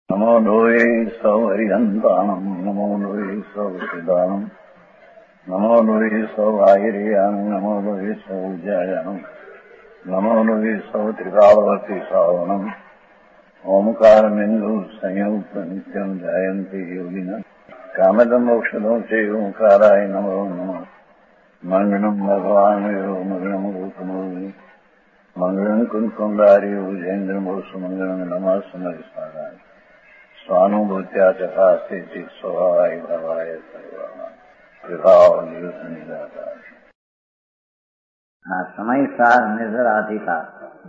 નમો લોહે સૌ હરિહંતાણમ નમો લોહે સૌ સિદાનમ નમો લોહે સૌ આયર્યાણમ નમો લોહે સૌ જયાણમ નમો લોહે સૌ ત્રિકાવતી સાવણમ ઓમકાર બિંદુ સંયુક્ત નિત્યમ જયંતિ યોગિના કામદમ મોક્ષદો છે ઓંકારાય નમો નમઃ મંગળમ ભગવાન મંગળમ રૂપમો મંગળમ કુંકુંડાર્યો જૈન્દ્રમો સુમંગળમ નમઃ સમરિસ્વારાય સ્વાનુભૂત્યા ચકાસ્તે ચિત સ્વભાવાય ભવાય સર્વમાં વિભાવ નિવૃત્ત નિરાકાર. આ સમયસાર નિર્જરાધિકાર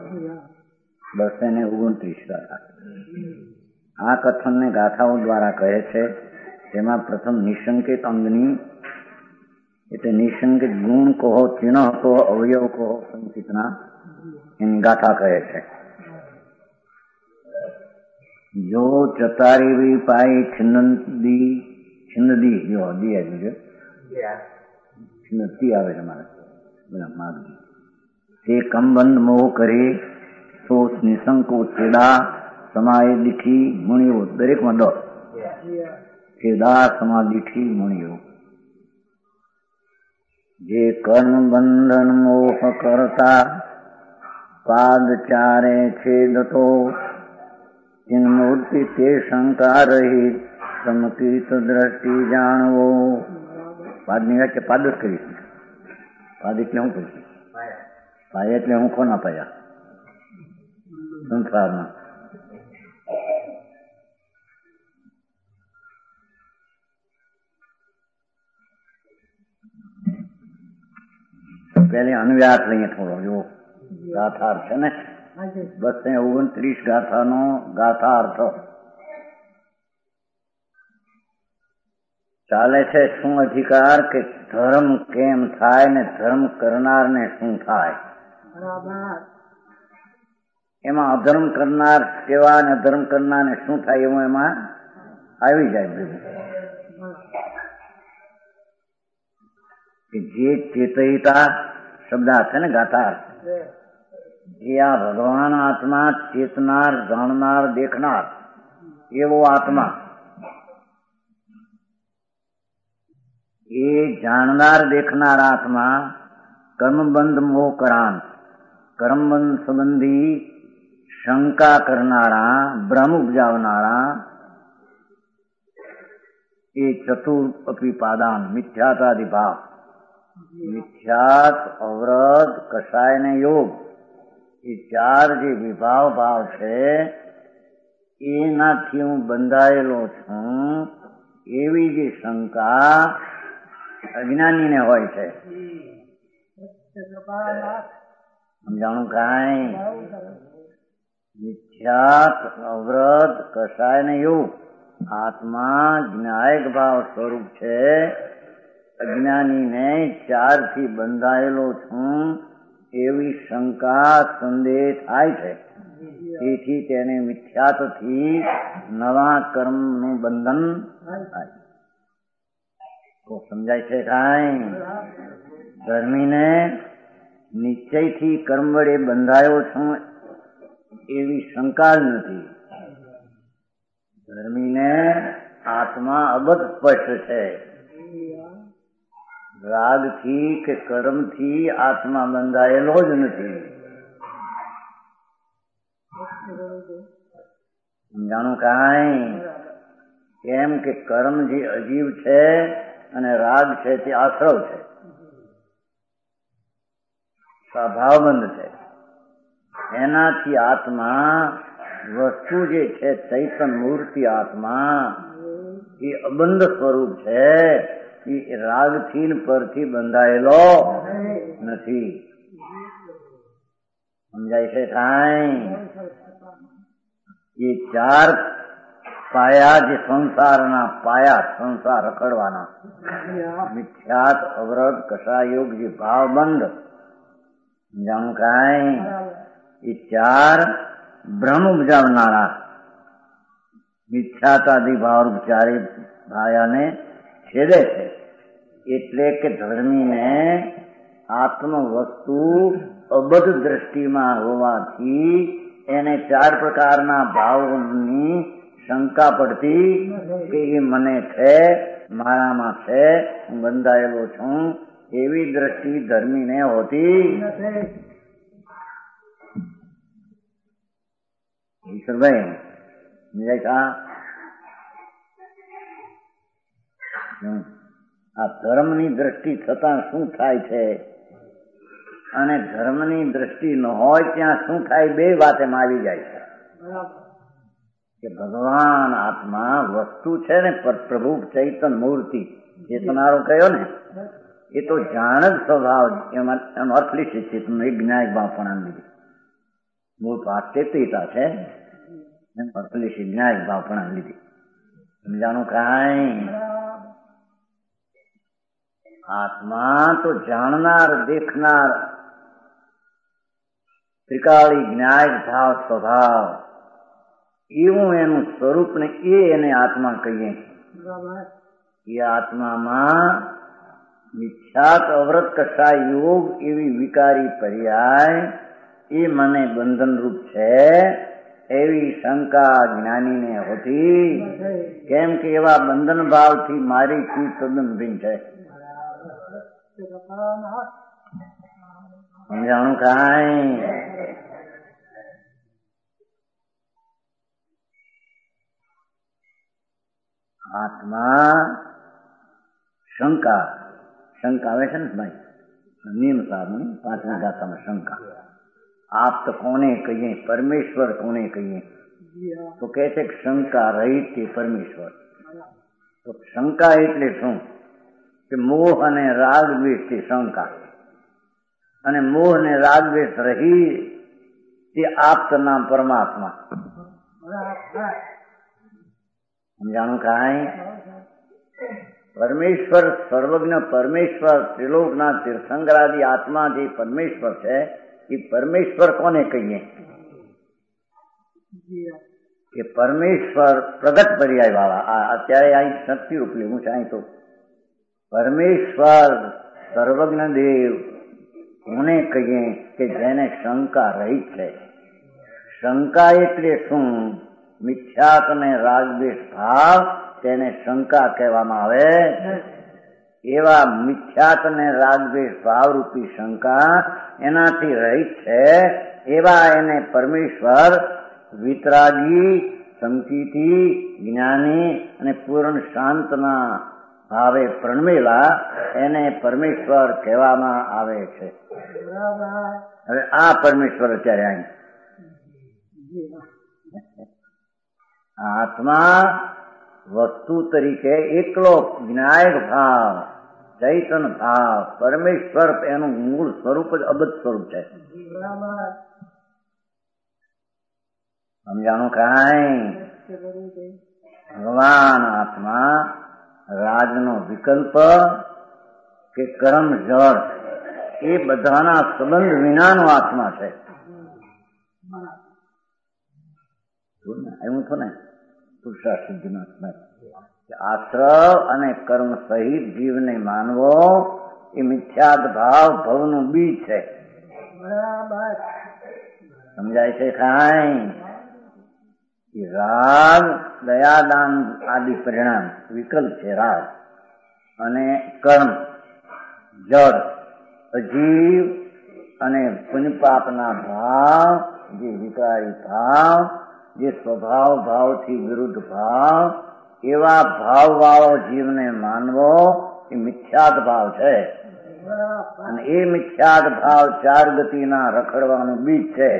229 ગાથા. આ કથનને ગાથાઓ દ્વારા કહે છે. તેમાં પ્રથમ નિશંકિત અંગની એટલે નિશંકિત ગુણ કહો, ચિહ્ન કહો, અવયવ કહો, સંકિતના એની ગાથા કહે છે. જો ચતારી વી પાઈ છિન્નદી જો દી આવી છે, છિન્નતી આવે છે મારે માગજી તે કંબંધ મોહ કરે તો નિશંકો છેડા સમાય દીઠી મુણ્યો. દરેકમાં દ છેડા સમા દીઠી મુણ્યો. જે કર્મ બંધન મોહ કરતા પાદ ચારે છેદતો મૂર્તિ તે શંકા રહિત સમકિત દ્રષ્ટિ જાણવો. પાદની વ્યાખ્યા પાદ જ કરી છે. પાદ એટલે હું કહીશ, પાયા એટલે હું કોના પાયા સંસારના. પેલી અન્વ્યાસ લઈએ થોડો. જો ગાથાર છે ને 229 ગાથાનો ગાથાર્થ ચાલે છે. શું અધિકાર કે ધર્મ કેમ થાય ને ધર્મ કરનારને શું થાય. એમાં અધર્મ કરનાર કેવા અને અધર્મ કરનારને શું થાય એવું એમાં આવી જાય. જે ચેતયિતા શબ્દ છે ને ગાથાર, જે આ ભગવાન આત્મા ચેતનાર, જાણનાર, દેખનાર એવો આત્મા, એ જાણનાર દેખનાર આત્મા કર્મબંધ મોહ કરાંત, કર્મબંધ સંબંધી શંકા કરનારા, ભ્રમ ઉપજાવનારા એ ચતુર અપી પાદાન મિથ્યાતાદિભાવ, મિથ્યાત, અવરત, કષાય ને યોગ, એ ચાર જે વિભાવ ભાવ છે એનાથી હું બંધાયેલો છું એવી જે શંકા અજ્ઞાનીને હોય છે. સમજાણું કાંઈ? મિથ્યાત, અવરત, કષાય ને યોગ આત્મા જ્ઞાયક ભાવ સ્વરૂપ છે. અજ્ઞાનીને ચારથી બંધાયેલો છું એવી શંકા સંદેહ થાય છે. તેથી તેને મિથ્યાતથી નવા કર્મનું બંધન થાય. તો સમજાય છે કાંઈ? ધર્મીને નિશ્ચયથી કર્મ વડે બંધાયો છું એવી શંકા જ નથી. ધર્મીને આત્મા અબધ સ્પષ્ટ છે. રાગથી કે કર્મથી આત્મા બંધાયેલો જ નથી. સમજાણું કાંઈ? કેમ કે કર્મ જે અજીવ છે અને રાગ છે તે આશ્રવ છે, સ્વભાવબંધ છે. એનાથી આત્મા વસ્તુ જે છે ચૈતન મૂર્તિ આત્મા એ અબંધ સ્વરૂપ છે. એ રાગથી પરથી બંધાયેલો નથી. સમજાય છે કાંઈ? એ ચાર પાયા જે સંસારના પાયા, સંસાર રખડવાના, મિથ્યાત, અવરત, કષાયોગ જે ભાવબંધ, સમજાણું કાંઈ? એ ચાર ભ્રમ ઉપજાવનારા મિથ્યાતાદિ ભાવ ચારે ભાયાને છેદે છે. એટલે કે ધર્મીને આત્મ વસ્તુ અબધ દ્રષ્ટિમાં હોવાથી એને ચાર પ્રકારના ભાવોની શંકા પડતી કે એ મને છે, મારામાં છે, હું બંધાયેલો છું, એવી દ્રષ્ટિ ધર્મીને હોતી ઈશ્વરભાઈ સમજાય? આ ધર્મની દ્રષ્ટિ થતા શું થાય છે અને ધર્મની દ્રષ્ટિ ન હોય ત્યાં શું થાય, બે વાત એમાં આવી જાય છે કે ભગવાન આત્મા વસ્તુ છે ને, પ્રભુ ચૈતન મૂર્તિ ચેતનારો કહ્યો ને, એ તો જાણ જ સ્વભાવ, એનો અર્થ લીધે ચેતન એક જ્ઞાયક ભાવ પણ લીધી, મૂળ વાત ચેતિતા છે, એનો અર્થ લીધે જ્ઞાયક ભાવ પણ લીધી. સમજાણું કાંઈ? આત્મા તો જાણનાર, દેખનાર, ત્રિકાળી જ્ઞાયક ભાવ સ્વભાવ, એવું એનું સ્વરૂપ ને એને આત્મા કહીએ. એ આત્મામાં મિથ્યાત અવરત કશા યોગ એવી વિકારી પર્યાય એ મને બંધનરૂપ છે એવી શંકા જ્ઞાનીને હોતી. કેમ કે એવા બંધન ભાવથી મારી ચીજ તદ્દન ભિન્ન છે. સમજાણું કાંઈ? આત્મા શંકા આવે છે ને ભાઈ, નિયમ સારું, પાંચમી ગાથામાં શંકા. આપ તો કોને કહીએ, પરમેશ્વર કોને કહીએ? તો કહે છે કે શંકા રહિત તે પરમેશ્વર. તો શંકા એટલે શું? કે મોહ અને રાગ દ્વેષ થી શંકા, અને મોહ ને રાગ દ્વેષ રહી તે આપ્ત નામ પરમાત્મા. સમજાણું કાંઈ? પરમેશ્વર, સર્વજ્ઞ પરમેશ્વર, ત્રિલોકના તીર્થંકરાદી આત્મા જે પરમેશ્વર છે એ પરમેશ્વર કોને કહીએ? કે પરમેશ્વર પ્રગટ પર્યાય વાળા. અત્યારે અહીં શક્તિ રૂપ લેવું છે. અહીં તો પરમેશ્વર સર્વજ્ઞ દેવ કોને કહીએ? કે જેને શંકા રહિત છે. શંકા એટલે શું? મિથ્યાત અને રાગદ્વેષ ભાવ, તેને શંકા કહેવામાં આવે. એવા મિથ્યાત અને રાગદ્વેષ ભાવરૂપી શંકા એનાથી રહિત છે, એવા એને પરમેશ્વર વિતરાગી, સંકિતી, જ્ઞાની અને પૂર્ણ શાંતના ભાવે પ્રણમેલા એને પરમેશ્વર કહેવામાં આવે છે. હવે આ પરમેશ્વર અત્યારે અહીં આત્મા વસ્તુ તરીકે એકલો જ્ઞાયક ભાવ, ચૈતન ભાવ, પરમેશ્વર એનું મૂળ સ્વરૂપ જ અબધ સ્વરૂપ છે. સમજાણું કાંઈ? ભગવાન આત્મા રાજનો વિકલ્પ કે કર્મ જળ એ બધાના સંબંધ વિનાનો આત્મા છે. એવું થયું ને પુરુષાર્થ સિદ્ધિનો આશ્રવ અને કર્મ સહિત જીવને માનવો એ મિથ્યાદ ભાવ ભવનું બીજ છે. સમજાય છે કાંઈ? રાગ દયાદાન આદિ પરિણામ વિકલ્પ છે રાગ, અને કર્મ જળ અજીવ અને પુણ્યપાપના ભાવ જે વિકારી ભાવ, જે સ્વભાવ ભાવથી વિરુદ્ધ ભાવ, એવા ભાવ વાળો જીવને માનવો એ મિથ્યાદ ભાવ છે. અને એ મિથ્યાદ ભાવ ચાર ગતિના રખડવાનું બીજ છે.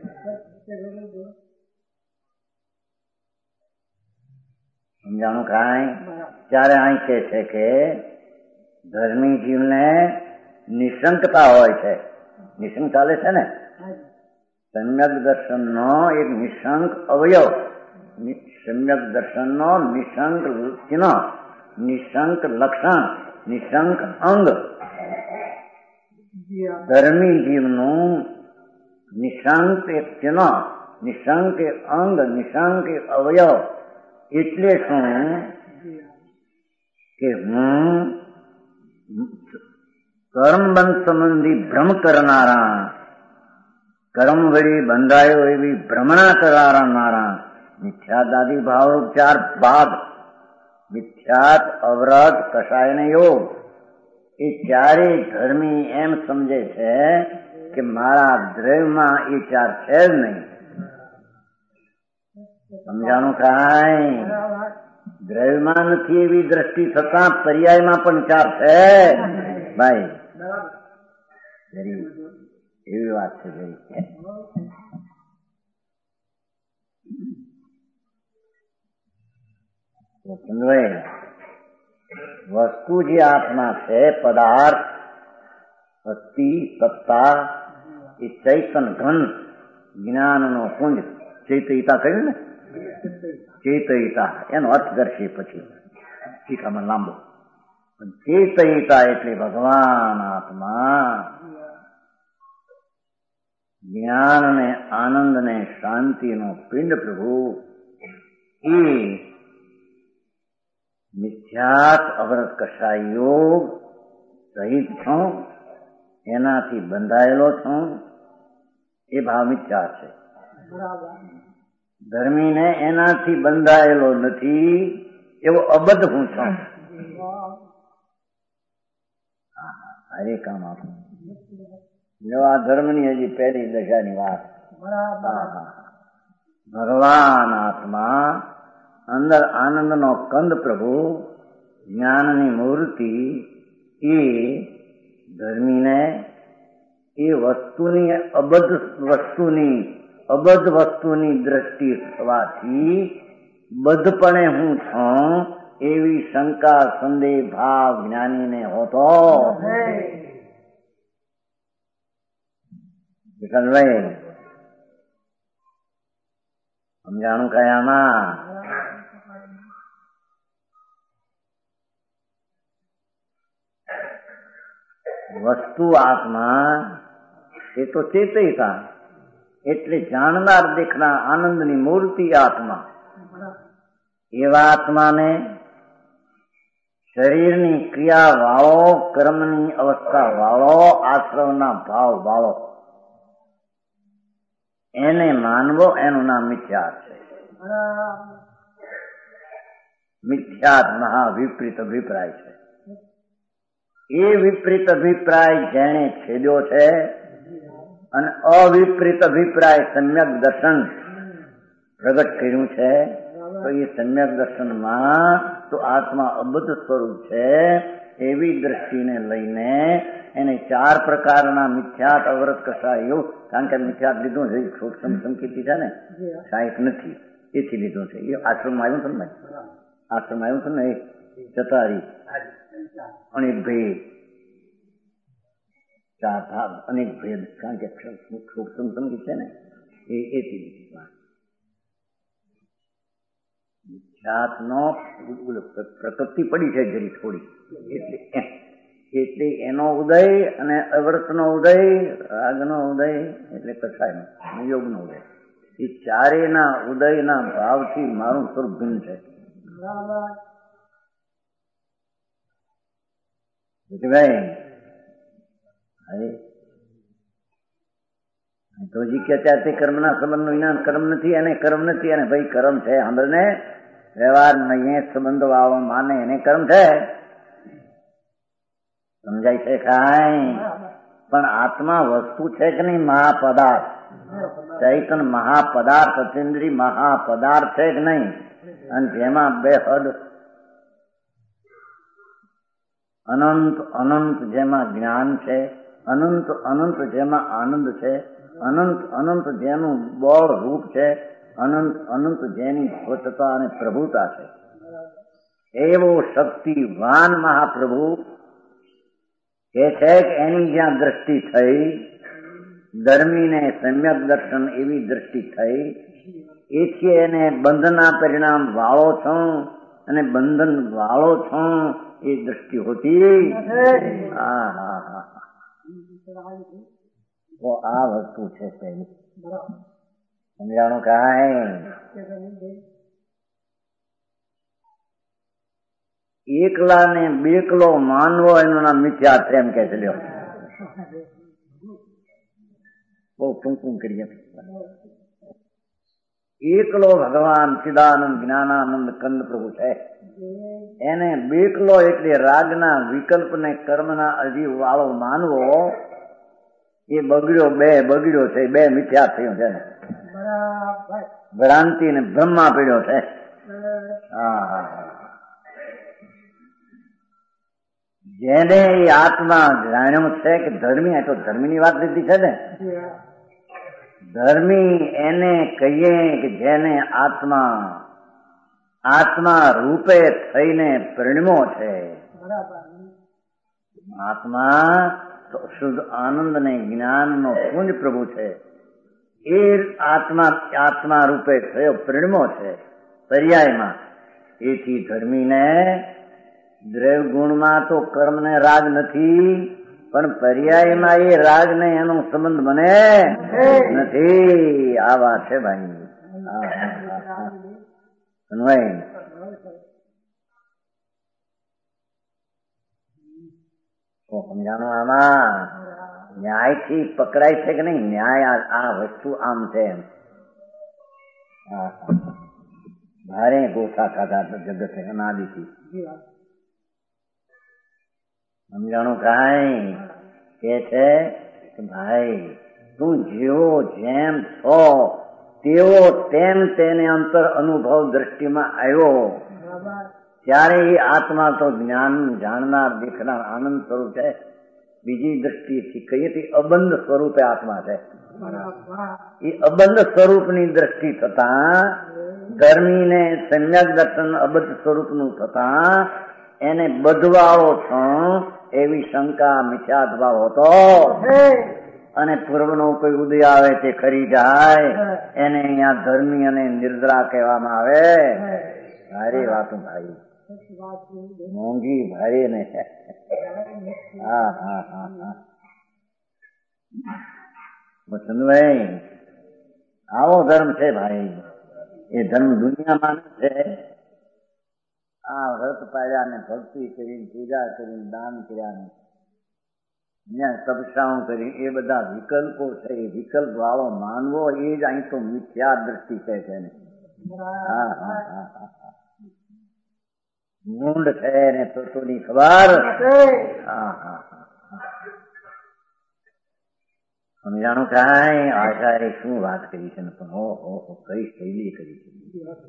સમજાણું કાંઈ? ત્યારે અહીં કહે છે કે ધર્મી જીવને નિશંકતા હોય છે. નિશંક ચાલે છે ને, સમ્યક દર્શનનો એક નિશંક અવયવ, સમ્યક દર્શનનો નિશંક ચિહ્ન, નિશંક લક્ષણ, નિશંક અંગ. ધર્મી જીવનું નિશંક એક ચિહ્ન, નિશંક એક અંગ, નિશંક એક અવયવ. એટલે શું? કે હું કર્મબંધ સંબંધી ભ્રમ કરનારા, કર્મ વળી બંધાયો એવી ભ્રમણા કરાવનારા મિથ્યાત આદિ ભાવરૂપ 4 ભાગ, મિથ્યાત, અવરત, કષાય અને યોગ, એ ચારેય ધર્મી એમ સમજે છે કે મારા દ્રવ્યમાં એ 4 છે જ નહીં. સમજાણું કાંઈ? દ્રવ્યમાં નથી એવી દ્રષ્ટિ થતા પર્યાયમાં પણ 4 છે ભાઈ. એવી વાત છે. વસ્તુ જે આત્મા છે, પદાર્થ, શક્તિ, સત્તા, એ ચૈતન ઘન જ્ઞાનનો પુંજ. ચૈતયિતા કહ્યું ને, ચેતયિતા એનો અર્થ કરશે પછી ટીકામાં લાંબો. ચેતયિતા એટલે ભગવાન આત્મા જ્ઞાન ને આનંદ ને શાંતિનો પિંડ પ્રભુ, એ મિથ્યાત અવરત કષાય યોગ સહિત છું, એનાથી બંધાયેલો છું, એ ભાવ મિથ્યા છે. ધર્મીને એનાથી બંધાયેલો નથી એવો અબદ્ધ હું છું. હરે કામ આપું જો આ ધર્મની હજી પહેલી દશાની વાત. ભગવાન આત્મા, અંદર આનંદનો કંદ પ્રભુ, જ્ઞાનની મૂર્તિ, એ ધર્મીને એ વસ્તુની અબદ્ધ વસ્તુની દ્રષ્ટિ થવાથી બદ્ધપણે હું છું એવી શંકા સંદેહ ભાવ જ્ઞાનીને હોતો. સમજાણું કયામાં? વસ્તુ આત્મા એ તો ચેતયિતા એટલે જાણનાર દેખનાર આનંદની મૂર્તિ આત્મા. એવા આત્માને શરીરની ક્રિયા વાળો, કર્મની અવસ્થા વાળો, આશ્રવના ભાવ વાળો એને માનવો, એનું નામ મિથ્યાત છે. મિથ્યાત મહાવિપરીત અભિપ્રાય છે. એ વિપરીત અભિપ્રાય જેણે છેદ્યો છે અને અવિપરીત અભિપ્રાય સમ્યક દર્શન પ્રગટ કર્યું છે, તો એ સમ્યક દર્શનમાં તો આત્મા અબદ્ધ સ્વરૂપ છે એવી દ્રષ્ટિને લઈને એને 4 પ્રકારના મિથ્યાત, અવરત, કષાય, કારણ કે મિથ્યાત લીધું છે, સૂક્ષ્મ સંકેતી છે ને, સાહિક નથી, એથી લીધું છે. એ આશ્રમ આવ્યું છે ને, આશ્રમ આવ્યું છે ને, એક ચતારી અનેક ભેદ, 4 ભાગ, અનેક ભેદ, કારણ કે સૂક્ષ્મ સંકેત છે ને, એથી લીધું. મિથ્યાતનો પ્રકૃતિ પડી છે જરી થોડી, એટલે એનો ઉદય અને અવરતનો ઉદય, રાગનો ઉદય એટલે કષાયનો, યોગનો ઉદય, એ ચારેયના ઉદયના ભાવથી મારું સ્વરૂપ ભિન્ન છે. તો જી કે અત્યારે કર્મના સંબંધનું વિજ્ઞાન કર્મ નથી, અને કર્મ નથી, અને ભાઈ કર્મ છે સાંભળને, વ્યવહાર નહીં સંબંધો વાળો માને એને કર્મ છે. સમજાય છે કાંઈ? પણ આત્મા વસ્તુ છે કે નહીં? મહાપદાર્થ, ચૈતન મહાપદાર્થ, અતિન્દ્રિય મહાપદાર્થ છે કે નહીં? અને જેમાં બેહદ અનંત અનંત જેમાં જ્ઞાન છે, અનંત અનંત જેમાં આનંદ છે, અનંત અનંત જેનું બળ રૂપ છે, અનંત અનંત જેની સ્વચ્છતા અને પ્રભુતા છે, એવો શક્તિવાન મહાપ્રભુ કે છે કે એની જ્યાં દ્રષ્ટિ થઈ, ધર્મીને સમ્યક દર્શન એવી દ્રષ્ટિ થઈ, એથી એને બંધના પરિણામ વાળો છું અને બંધન વાળો છું એ દ્રષ્ટિ હોતી. તો આ વસ્તુ છે પહેલી. સમજાણું કાંઈ? એકલા ને બેકલો માનવો એનું નામ મિથ્યા છે એમ કે છે. લ્યો બહુ ટૂંકું કરીએ. એકલો ભગવાન ચિદાનંદ જ્ઞાનાનંદ કંદ પ્રભુ છે. એને બેકલો એટલે રાગના વિકલ્પને કર્મના અજીવ વાળો માનવો એ બગડ્યો છે. બે મિથ્યા થયો છે, ભ્રાંતિ ને બ્રહ્મા પીડ્યો છે. જેને એ આત્મા જાણ્યો છે કે ધર્મી, આ તો ધર્મીની વાત લીધી છે ને. ધર્મી એને કહીએ કે જેને આત્મા રૂપે થઈને પરિણમ્યો છે. આત્મા તો શુદ્ધ આનંદ ને જ્ઞાન નો પુંજ પ્રભુ છે. એ આત્મા રૂપે થયો પરિણમ્યો છે પર્યાયમાં. એથી ધર્મીને દ્રવ્ય ગુણમાં તો કર્મ ને રાગ નથી, પણ પર્યાયમાં એ રાગ ને એનો સંબંધ બને નથી. આ વાત છે ભાઈ. સમજાણો? આમાં ન્યાય થી પકડાય છે કે નહીં? ન્યાય આ વસ્તુ આમ છે. ભારે ગોથા ખાધા જગત અનાદિથી. સમજાણું? કાંઈ કે છે કે ભાઈ તું જેવો જેમ છો તેવો તેમ તેને અંતર અનુભવ દ્રષ્ટિમાં આવ્યો ત્યારે એ આત્મા તો જ્ઞાન જાણનાર દેખનાર આનંદ સ્વરૂપ છે. બીજી દ્રષ્ટિથી કહીએ તો અબંધ સ્વરૂપે આત્મા છે. એ અબંધ સ્વરૂપની દ્રષ્ટિ થતા ધર્મીને સમ્યક દર્શન અબંધ સ્વરૂપનું થતા એને બધવાળો છો એવી શંકા મિથ્યાત્ભાવ હતો. અને પૂર્વનો કોઈ ઉદય આવે તે ખરી જાય એને અહીંયા ધર્મી અને નિર્દ્રા કહેવામાં આવે. ભારે વાતો ભાઈ, મોંઘી ભારે ને. ભાઈ આવો ધર્મ છે ભાઈ. એ ધર્મ દુનિયામાં છે. આ વ્રત પાડ્યા ને ભક્તિ કરી, પૂજા કરી, દાન કર્યા, તપસ્યાઓ કરી, એ બધા વિકલ્પો છે. એ વિકલ્પ વાળો માનવો એ જ અહીં તો મિથ્યા દ્રષ્ટિ છે તેને. મૂંડ છે ને તત્વની ખબર. સમજાણું? કાંઈ આચાર્ય શું વાત કરી છે ને, પણ કઈ શૈલી કરી છે.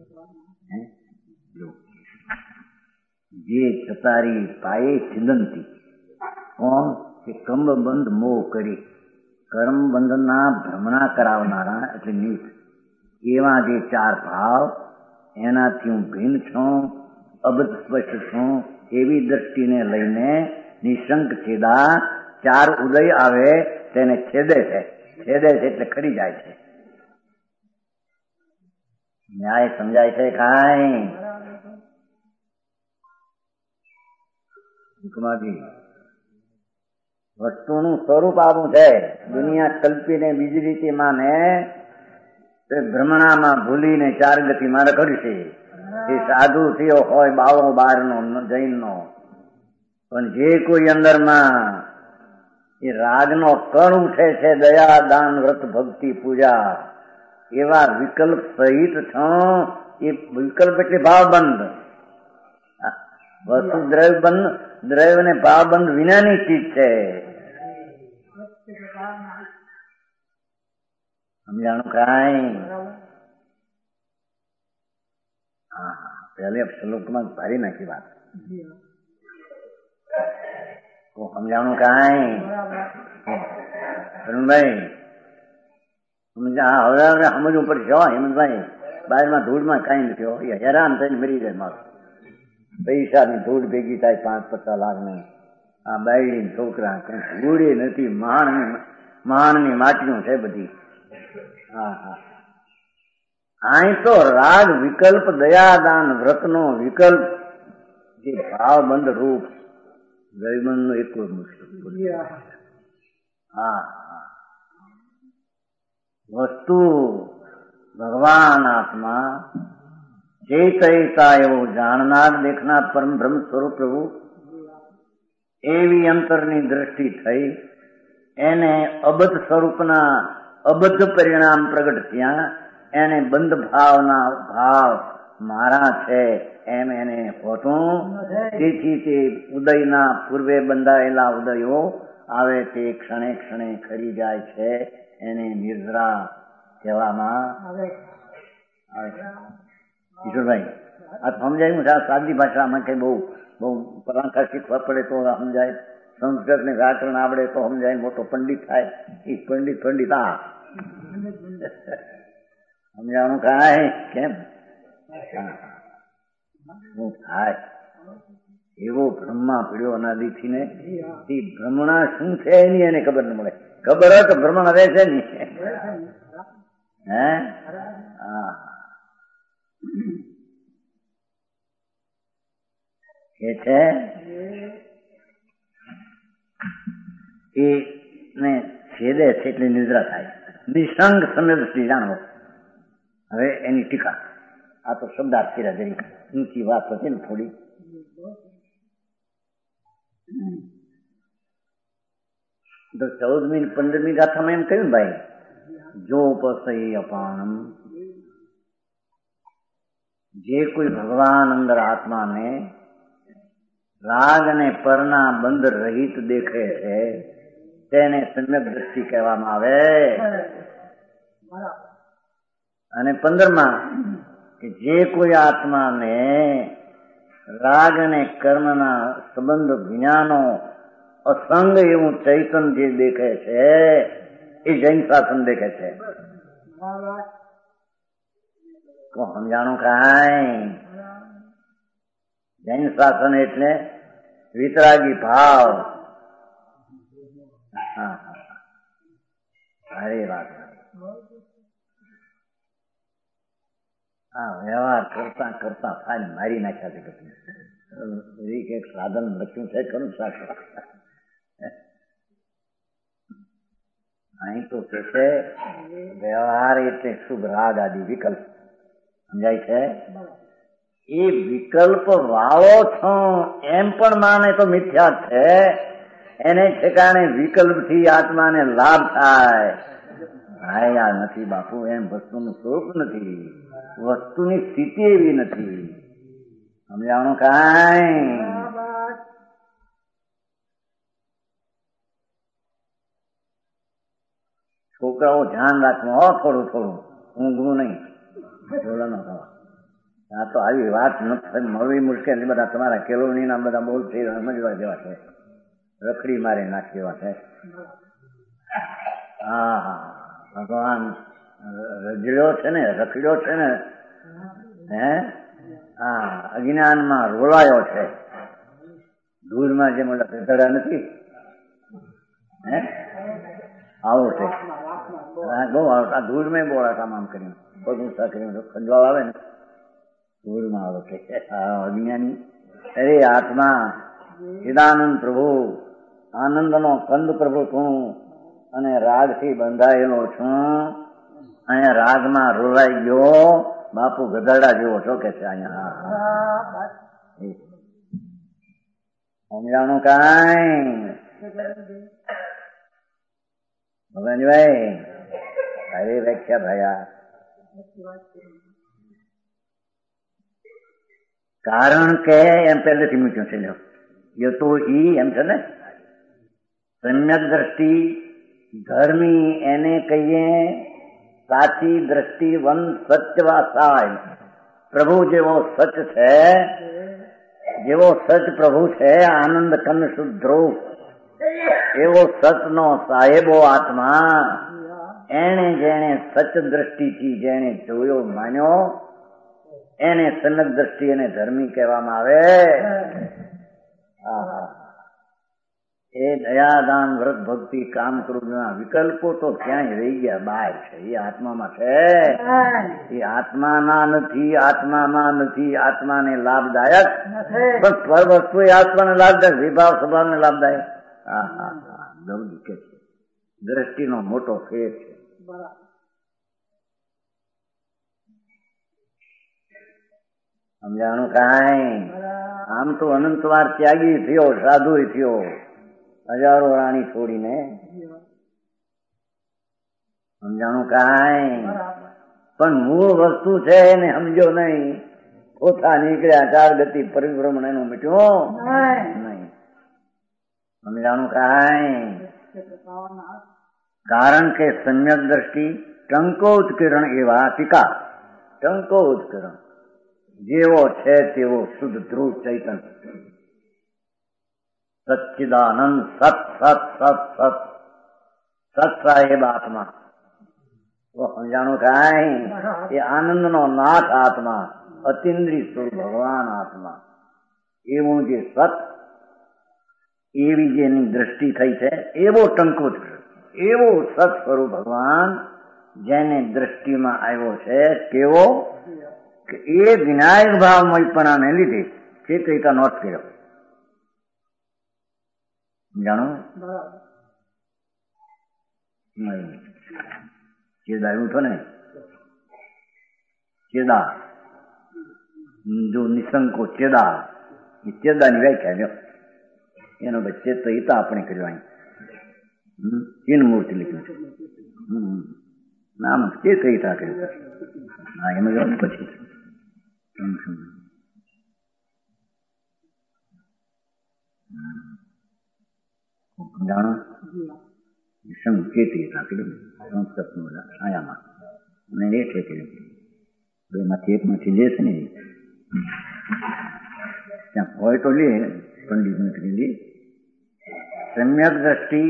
જે છતારી પાયે ચિદંતી કોણ કે કર્મબંધ મોહ કરી, કર્મબંધના ભ્રમણા કરાવનારા એટલે નીત એવા જે ચાર ભાવ એનાથી હું ભિન્ન છું, અબધ સ્પષ્ટ છું એવી દ્રષ્ટિને લઈને નિશંક છેદા ચાર ઉદય આવે તેને છેદે છે. છેદે છે એટલે ખરી જાય છે. ન્યાય સમજાય છે? કાંઈ વસ્તુનું સ્વરૂપ આવું છે. દુનિયા કલ્પીને બીજી રીતે માને ભ્રમણામાં ભૂલીને ચાર ગતિમાં રખડશે. એ સાધુ થયો હોય બાવો બારનો જૈનનો, પણ જે કોઈ અંદરમાં એ રાગનો કણ ઉઠે છે, દયા દાન વ્રત ભક્તિ પૂજા એવા વિકલ્પ સહિત છો. એ વિકલ્પ એટલે ભાવબંધ વસ્તુ. દ્રવ્ય ને ભાવબંધ વિનાની ચીજ છે. સમજાણું? કાંઈ પહેલે શ્લોકમાં ભારી નાખી વાત. સમજાણું? કાંઈ ભાઈ હવે સમજવું પડશે. હેમંતભાઈ બહારમાં ધૂળમાં કઈ નથી, હેરાન થઈને મરી જાય. મારું પૈસાની ધૂળ ભેગી થાય 5-50 લાખની. આ બાયડી છોકરા કઈ ધૂળે નથી, માણની માટીનું છે બધી. અહીં તો રાગ વિકલ્પ, દયાદાન વ્રતનો વિકલ્પ, જે ભાવબંધ રૂપ ગરીબંધ નો એક મુશ્કેલ. વસ્તુ ભગવાન આત્મા ચેતયતા એવો જાણનાર દેખનાર પરમ બ્રહ્મ સ્વરૂપ પ્રભુ એવી અંતરની દ્રષ્ટિ થઈ. એને અબદ્ધ સ્વરૂપના અબદ્ધ પરિણામ પ્રગટ થયા. એને બંધ ભાવના ભાવ મારા છે એમ એને હોતું. તેથી તે ઉદયના પૂર્વે બંધાયેલા ઉદયો આવે તે ક્ષણે ક્ષણે ખરી જાય છે. એને નિર્જરા કહેવામાં આવે. કિશોરભાઈ આ સમજાયું છે? આ સાદી ભાષામાં કઈ બહુ બહુ પરાંખા શીખવા પડે તો સમજાય. સંસ્કૃત ને વ્યાકરણ આવડે તો સમજાય. મોટો પંડિત થાય એ પંડિત સમજાવવાનું કાંઈ કેમ શું થાય? એવો બ્રહ્મા પીડ્યો અનાદિથી ને એ ભ્રમણા શું છે એની એને ખબર ન મળે. ખબર હોય તો ભ્રમણ રહે છે ને. હે હા એ છે એને છેદે છે એટલે નિદ્રા થાય. નિસંગ સમય જાણવો. હવે એની ટીકા આ તો શબ્દાર્થ કર્યા જરી ઊંચી વાત હતી ને થોડી. તો 14મી 15મી ગાથામાં એમ કહ્યું ને ભાઈ, જો પસઈ અપાણમ, જે કોઈ ભગવાન અંદર આત્માને રાગ અને પરના બંધ રહિત દેખે છે તેને સમ્યક દ્રષ્ટિ કહેવામાં આવે. અને 15માં કે જે કોઈ આત્માને રાગ અને કર્મના સંબંધ જ્ઞાનો અસંગ એવું ચૈતન જે દેખે છે એ જૈન શાસન દેખે છે. સમજાણું કાંઈ? જૈન શાસન એટલે વિતરાગી ભાવ. સારી વાત. વ્યવહાર કરતા કરતા ફાઇલ મારી નાખ્યા છે. એક સાધન લખ્યું છે ખરું શાસ્ત્ર. અહીં તો કે છે વ્યવહાર એટલે શુભ રાગ આદિ વિકલ્પ. સમજાય છે? એ વિકલ્પ વાળો છો એમ પણ માને તો મિથ્યા છે. એને ઠેકાણે વિકલ્પથી આત્માને લાભ થાય. આ નથી બાપુ, એમ વસ્તુનું સ્વરૂપ નથી, વસ્તુની સ્થિતિ એવી નથી. સમજાણું કાંઈ? છોકરાઓ ધ્યાન રાખવું હો, થોડું થોડું ઊંઘવું નહીં, જોડો ન થવા. આ તો આવી વાત મળવી મુશ્કેલ. બધા તમારા કેળવણીના બધા બોલ છે સમજવા જેવા છે, રખડી મારે નાખ જેવા છે. હા ભગવાન રજડ્યો છે ને, રખડ્યો છે ને, હે હા અજ્ઞાનમાં રોલાયો છે. દૂધમાં જેમ ધડા નથી હે આવો છે. બહુ આ ધૂળમાં બોળાતા આમ કરીને બધું કરીને ખંજવાળ આવે ને ધૂળમાં આવો છે. અજ્ઞાની અરે આત્મા ચિદાનંદ પ્રભુ, આનંદનો કંદ પ્રભુ છું અને રાગથી બંધાયેલો છું. અહીંયા રાગમાં રોલાઈ ગયો બાપુ, ગધેડા જેવો છો કે છે અહીંયા. સમજાણું કાંઈ? ભગવાનભાઈ સારી વ્યાખ્યા ભયા. કારણ કે એમ પહેલેથી મૂક્યું છે યતો ઈ એમ છે ને સમ્યક દ્રષ્ટિ ધર્મી એને કહીએ સાચી દ્રષ્ટિવંત સત્યવાસાય. પ્રભુ જેવો સચ છે, જેવો સચ પ્રભુ છે, આનંદ કંદ શુદ્ધ્રો એવો સચનો સાહેબો આત્મા, એને જેને સચ દ્રષ્ટિથી જેને જોયો માન્યો એને સમ્યક દ્રષ્ટિ એને ધર્મી કહેવામાં આવે. એ દયાદાન વ્રત ભક્તિ કામ ક્રોધના વિકલ્પો તો ક્યાંય રહી ગયા, બહાર છે. એ આત્મામાં છે. એ આત્માના નથી, આત્મામાં નથી. આત્માને લાભદાયક પણ પર વસ્તુ એ આત્માને લાભદાયક, વિભાવ સ્વભાવને લાભદાયક. દૌડી કે છે દ્રષ્ટિનો મોટો ફેર છે. સમજાણું કાંઈ? આમ તો અનંતવાર ત્યાગી થયો, સાધુ થયો, હજારો રાણી છોડીને. સમજાણું કાંઈ? પણ મૂળ વસ્તુ છે એને સમજો નહીં. ઓછા નીકળ્યા 4 ગતિ પરિભ્રમણ એનું મીઠ્યું નહીં. સમજાણું કાંઈ? કારણ કે સમ્યક દ્રષ્ટિ ટંકોત્કીર્ણ એવા ટીકા. ટંકોત્કીર્ણ જેવો છે તેવો શુદ્ધ ધ્રુવ ચૈતન્ય સચ્ચિદાનંદ સત સત સત સત સત સાહેબ આત્મા. સમજાણું કાંઈ? એ આનંદનો નાથ આત્મા, અતિન્દ્રિય સ્વરૂપ ભગવાન આત્મા, એવું જે સત, એવી જેની દ્રષ્ટિ થઈ છે એવો ટંકોત્કીર્ણ, એવો સત સ્વરૂપ ભગવાન જેને દ્રષ્ટિમાં આવ્યો છે કેવો કે એ વિનાયક ભાવમયપણાને લીધે ચેતયતા નોટ કર્યો. જાણો ચેદા એવું તો ને, ચેદા જો નિશંકો ચેદા, એ ચેદાની વ્યાખ્યા જો એનો ચેતયતા આપણે કર્યો. અહીં ચીન મૂર્તિ લીધું છે, નામ ચેતયતા કર્યું. હા એનો જવાબ પછી જાણો સંકેતયતા કર્યું સંસ્કૃતનું છાયામાં અને રેઠે કર્યું. બેમાંથી એકમાંથી લે છે ને ત્યાં હોય તો લે પંડિત નથી લે. સમ્યક દ્રષ્ટિ,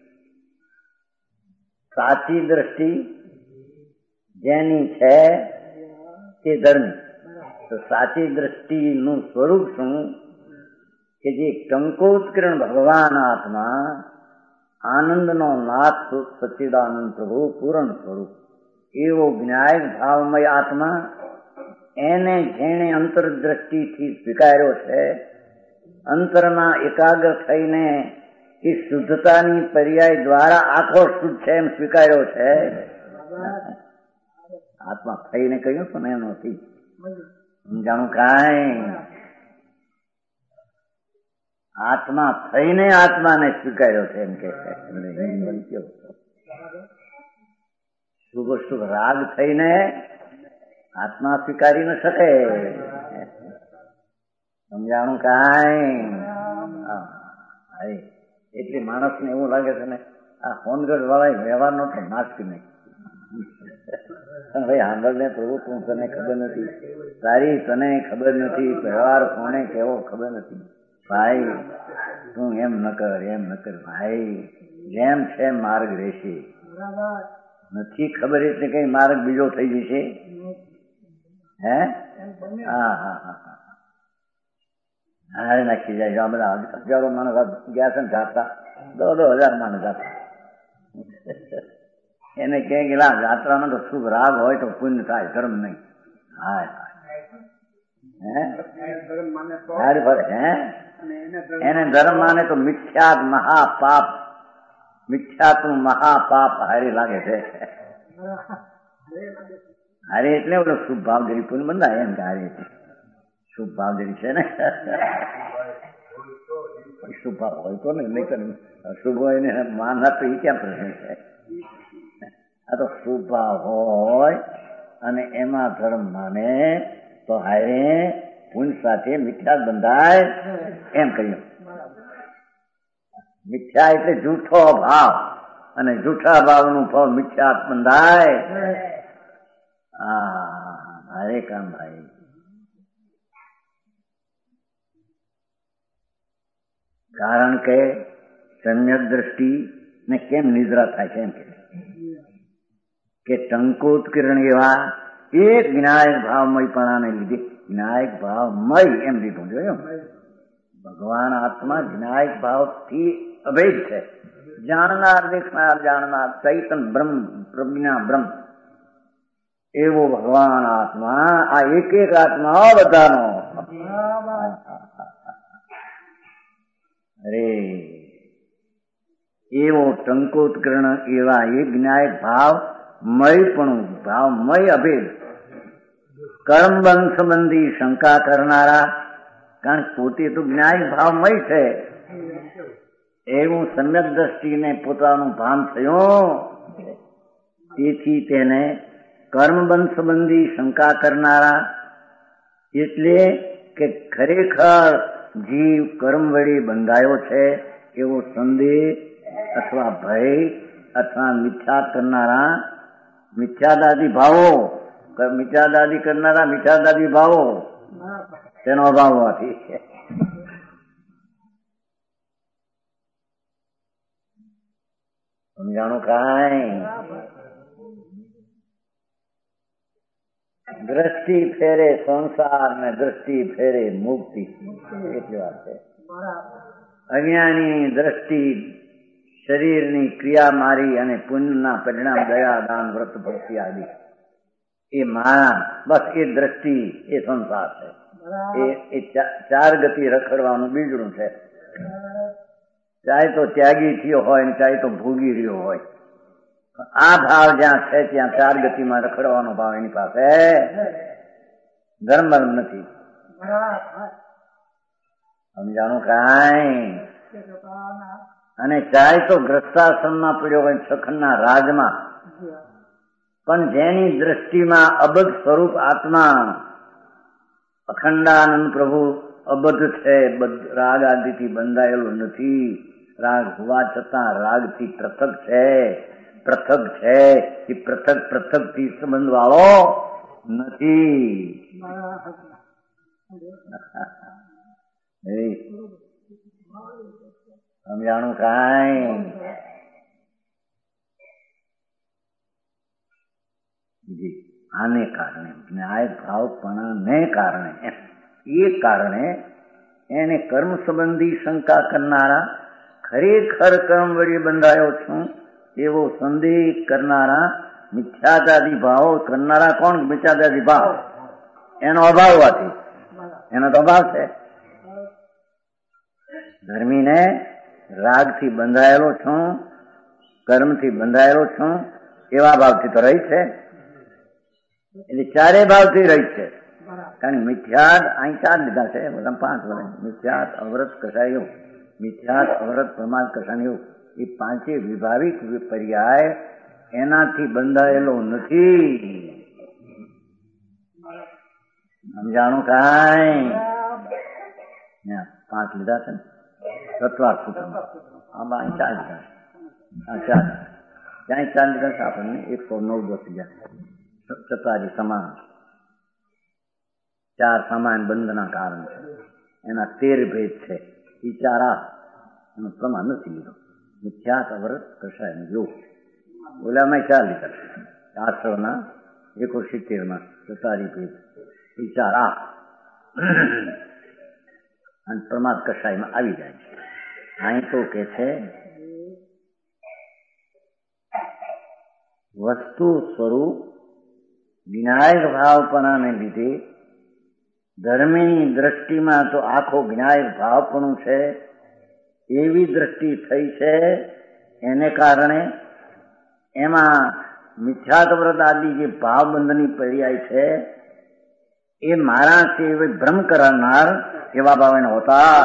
સાચી દ્રષ્ટિ જેની છે તે ધર્મી. તો સાચી દ્રષ્ટિનું સ્વરૂપ શું કે જે ટંકોત્કીર્ણ ભગવાન આત્મા, આનંદનો નાથ સચ્ચિદાનંદ પ્રભુ પૂર્ણ સ્વરૂપ, એવો જ્ઞાયક ભાવમય આત્મા, એને જેણે અંતરદ્રષ્ટિથી સ્વીકાર્યો છે, અંતરમાં એકાગ્ર થઈને એ શુદ્ધતાની પર્યાય દ્વારા આખો શુદ્ધ છે એમ સ્વીકાર્યો છે. આત્મા થઈને કહ્યું પણ એમ નથી. સમજાણું કાંઈ? આત્મા થઈને આત્માને સ્વીકાર્યો છે એમ કે છે. શુભ શુભ રાગ થઈને આત્મા સ્વીકારી ન શકે. સમજાણું કાંઈ? એટલે માણસને એવું લાગે છે ને આ હોનગઢ વાળા વ્યવહારનો તો નાશ નહીં. ભાઈ આંગળને પ્રભુ તું તને ખબર નથી, તારી તને ખબર નથી, વ્યવહાર કોને કેવો ખબર નથી. ભાઈ તું એમ ન કર, એમ ન કર ભાઈ, જેમ છે માર્ગ રહેશે. નથી ખબર એટલે કઈ માર્ગ બીજો થઈ જશે? હે હા હા હા હા હારે નાખી જાય. આ બધા હજારો માણસ ગયા છે ને જાત્રા, 10,000 માણસ જાત્રા. એને કે જાત્રામાં તો શુભ રાગ હોય તો પુણ્ય થાય, ધર્મ નહીં. હાય હે એને ધર્મ માને તો મિથ્યાત મહાપાપ, મિથ્યાત્મ મહાપાપ હારી લાગે છે. હારે એટલે ઓલો શુભ ભાવ જેવી પુણ્ય બંધાય એમ કે હારે શુભ ભાવ જેવી છે ને. શુભ ભાવ હોય તો ને, શુભ હોય ને માન આપે એ ક્યાં પ્રશ્ન છે? આ તો શુભ ભાવ હોય અને એમાં ધર્મ માને તો હારે પુણ્ય સાથે મિથ્યા બંધાય એમ કહ્યું. મિથ્યા એટલે જૂઠો ભાવ, અને જૂઠા ભાવનું ફળ મિથ્યા બંધાય. હારે કામ ભાઈ. કારણ કે સમ્યક દ્રષ્ટિ ને કેમ નિદ્રા થાય છે એમ કે ટંકોત્કીર્ણ એવા એક વિનાયક ભાવમયપણાને લીધે, વિનાયક ભાવમય એમ લીધું જોયું. ભગવાન આત્મા વિનાયક ભાવથી અભેદ છે. જાણનાર, દેખનાર, જાણનાર, ચૈતન બ્રહ્મ, પ્રજ્ઞા બ્રહ્મ એવો ભગવાન આત્મા. આ એક એક આત્મા બધાનો. અરે એવો ટંકોત્કીર્ણ એવા એ જ્ઞાયક ભાવ મય પણ ભાવમય અભેદ. કર્મબંધ સંબંધી શંકા કરનારા, કારણ પોતે તો જ્ઞાયક ભાવમય છે, એવું સમ્યક દ્રષ્ટિને પોતાનું ભાન થયું. તેથી તેને કર્મબંધ સંબંધી શંકા કરનારા એટલે કે ખરેખર જીવ કર્મ વડે બંધાયો છે એવો સંદેહ અથવા ભય અથવા મિથ્યા કરનારા મિથ્યાદાદી ભાવો મિથ્યાદાદી કરનારા મિથ્યાદાદી ભાવો તેનો અભાવ હોવાથી સમજાણું કાંઈ દ્રષ્ટિ ફેરે સંસાર ને દ્રષ્ટિ ફેરે મુક્તિ એટલી વાત છે. અજ્ઞાની દ્રષ્ટિ શરીરની ક્રિયા મારી અને પુણ્યના પરિણામ દયા દાન વ્રત ભક્તિ આદિ એ મારા બસ એ દ્રષ્ટિ એ સંસાર છે. એ ચાર ગતિ રખડવાનું બીજડું છે. ચાહે તો ત્યાગી થયો હોય ને ચાહે તો ભોગી રહ્યો હોય, આ ભાવ જ્યાં છે ત્યાં ચાર ગતિમાં રખડવાનો ભાવ એની પાસે ધર્મ નથી. સમજાણું કાંઈ? અને ચાહે તો ગ્રસ્તાશ્રમમાં પડ્યો હોય સખનના રાજમાં, પણ જેની દ્રષ્ટિમાં અબદ્ધ સ્વરૂપ આત્મા અખંડાનંદ પ્રભુ અબદ્ધ છે, રાગ આદિથી બંધાયેલો નથી. રાગ હોવા છતાં રાગથી પૃથક છે. પૃથક છે એ પૃથક થી સંબંધ વાળો નથી. સમજાણું કાંઈ? આને કારણે ન્યાય ભાવપણાને કારણે એ કારણે એને કર્મ સંબંધી શંકા કરનારા, ખરેખર કર્મ વડે બંધાયો છું એવો સંદેહ કરનારા, મિથ્યાદાદી ભાવો કરનારા કોણ? મિથ્યાદાદી ભાવ એનો અભાવ હોવાથી એનો તો અભાવ છે. ધર્મીને રાગથી બંધાયેલો છું, કર્મથી બંધાયેલો છું એવા ભાવથી તો રહી છે. એટલે ચારે ભાવથી રહી છે. કારણ મિથ્યાત અહીં ચાર લીધા છે, બધા 5 વર્ષ. મિથ્યાત, અવરત, કસાયો, મિથ્યાત, અવરત, પ્રમાદ, કસાયો એ પાંચે વિભાવિક પર્યાય એનાથી બંધાયેલો નથી. સમજાણું કાંઈ? 5 લીધા છે ને, તત્વાર્થ સૂત્ર આમાં અહીં 4 લીધા. ત્યાં 4 લીધા છે આપણને 1 તો 9 10 ગયા. ચતારી સમાન 4 સમાન બંધના કારણ છે. એના 13 ભેદ છે. એ 4 એનું પ્રમાણ નથી લીધો. મિથ્યાત, અવરત, કસાય યોગ ઓલામાં 4 લીધા છે. 400ના 71માં ચતારી ભેદ એ 4 અને પ્રમાદ કસાયમાં આવી જાય છે. અહીં તો કે છે વસ્તુ સ્વરૂપ જ્ઞાયક ભાવપણાને લીધે ધર્મીની દ્રષ્ટિમાં તો આખો જ્ઞાયક ભાવપણું છે એવી દ્રષ્ટિ થઈ છે. એને કારણે એમાં મિથ્યાત્વ્રત આદિ જે ભાવબંધની પર્યાય છે એ મારા છે એવી ભ્રમ કરનાર એવા ભાવ એને હોતા.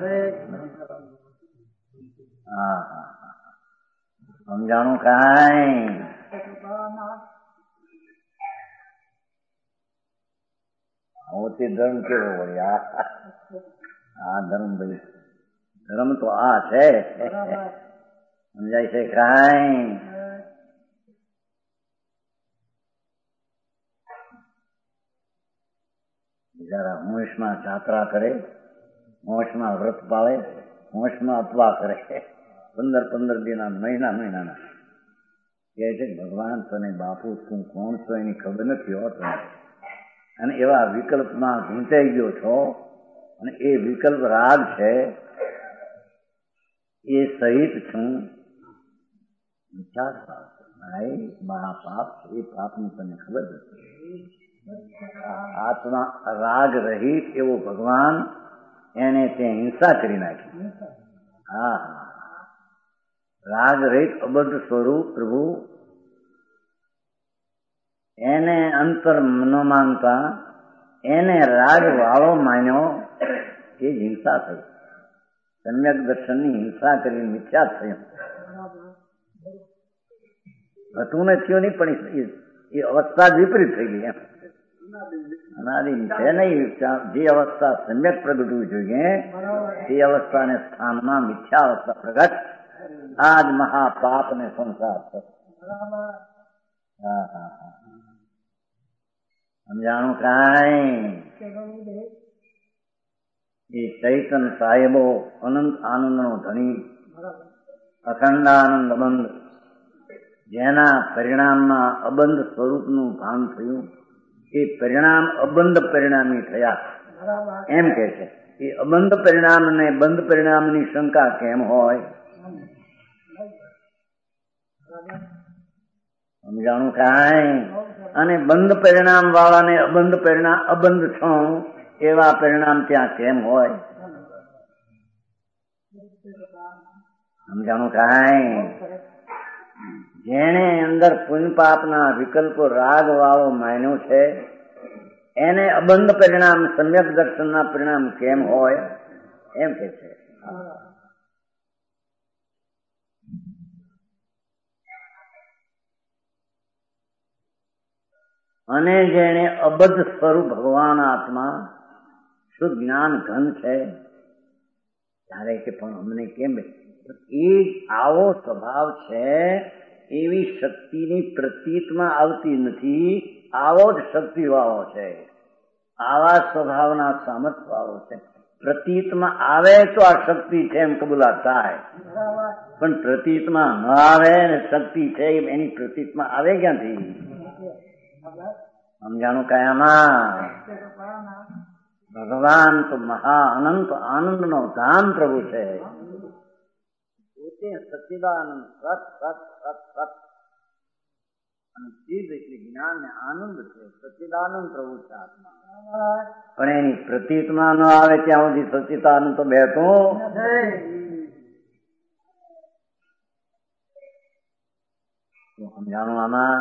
સમજાણું કાંઈ? હોતી ધર્મ કેવો હોય? આ ધર્મ ભાઈ, ધર્મ તો આ છે. સમજાય છે કાંઈ? બિચારા હોંશમાં જાત્રા કરે, હોંશમાં વ્રત પાળે, હોંશમાં અપવા કરે, 15 દિના મહિનાના કહે છે ભગવાન તને બાપુ તું કોણ છો એની ખબર નથી હોત, અને એવા વિકલ્પમાં ગૂંચાઈ ગયો છો. અને એ વિકલ્પ રાગ છે એ સહિત છું. મહાપાપ એ પાપની તને ખબર નથી. આત્મા રાગ રહિત એવો ભગવાન એને ત્યાં હિંસા કરી નાખી. રાગ રહિત અબદ્ધ સ્વરૂપ પ્રભુ એને અંતર ન માનતા એને રાગ વાળો માન્યો એ હિંસા થઈ. સમ્યક દર્શનની હિંસા કરીને મિથ્યા થયું. હતું ને થયું નહીં, પણ એ અવસ્થા જ વિપરીત થઈ ગઈ એમ. અનાદિ છે નહીં. જે અવસ્થા સમ્યક પ્રગટવી જોઈએ તે અવસ્થાને સ્થાનમાં મિથ્યા અવસ્થા પ્રગટ. આ જ મહાપાપ ને સંસાર છે. સમજાણું કાંઈ? એ ચૈતન સાહેબો અનંત આનંદનો ધણી, અખંડાનંદ અબંધ, જેના પરિણામમાં અબંધ સ્વરૂપનું ભાન થયું, એ પરિણામ અબંધ પરિણામી થયા એમ કે છે. એ અબંધ પરિણામ ને બંધ પરિણામની શંકા કેમ હોય? સમજાણું કાંઈ? અને બંધ પરિણામ વાળાને અબંધ પરિણામ અબંધ છો એવા પરિણામ ત્યાં કેમ હોય? સમજાણું કાંઈ? જેને અંદર પુણ્ય પાપના વિકલ્પો રાગ વાળો માન્યો છે એને અબંધ પરિણામ સમ્યક દર્શનના પરિણામ કેમ હોય એમ કે છે. અને જેને અબદ્ધ સ્વરૂપ ભગવાન આત્મા શુદ્ધ જ્ઞાન ઘન છે ત્યારે કે પણ અમને કેમ એ આવો સ્વભાવ છે એવી શક્તિની પ્રતીતમાં આવતી નથી. આવો જ શક્તિ વાળો છે, આવા સ્વભાવના સામર્થ્ય વાળો છે. પ્રતીતમાં આવે તો આ શક્તિ છે એમ કબૂલાત થાય, પણ પ્રતીતમાં ન આવે ને શક્તિ છે એની પ્રતીતમાં આવે ક્યાંથી? સમજાણું કયામાં? ભગવાન તો મહા અનંત આનંદ નો ધામ પ્રભુ છે. પોતે સચ્ચિદાનંદ સત સત સત સત અને ચીજ એટલે જ્ઞાન ને આનંદ છે. સચ્ચિદાનંદ પ્રભુ છે આત્મા. પણ એની પ્રતીતમાં ન આવે ત્યાં સુધી સચ્ચિદાનંદ તો બેઠો. સમજાણું આમાં?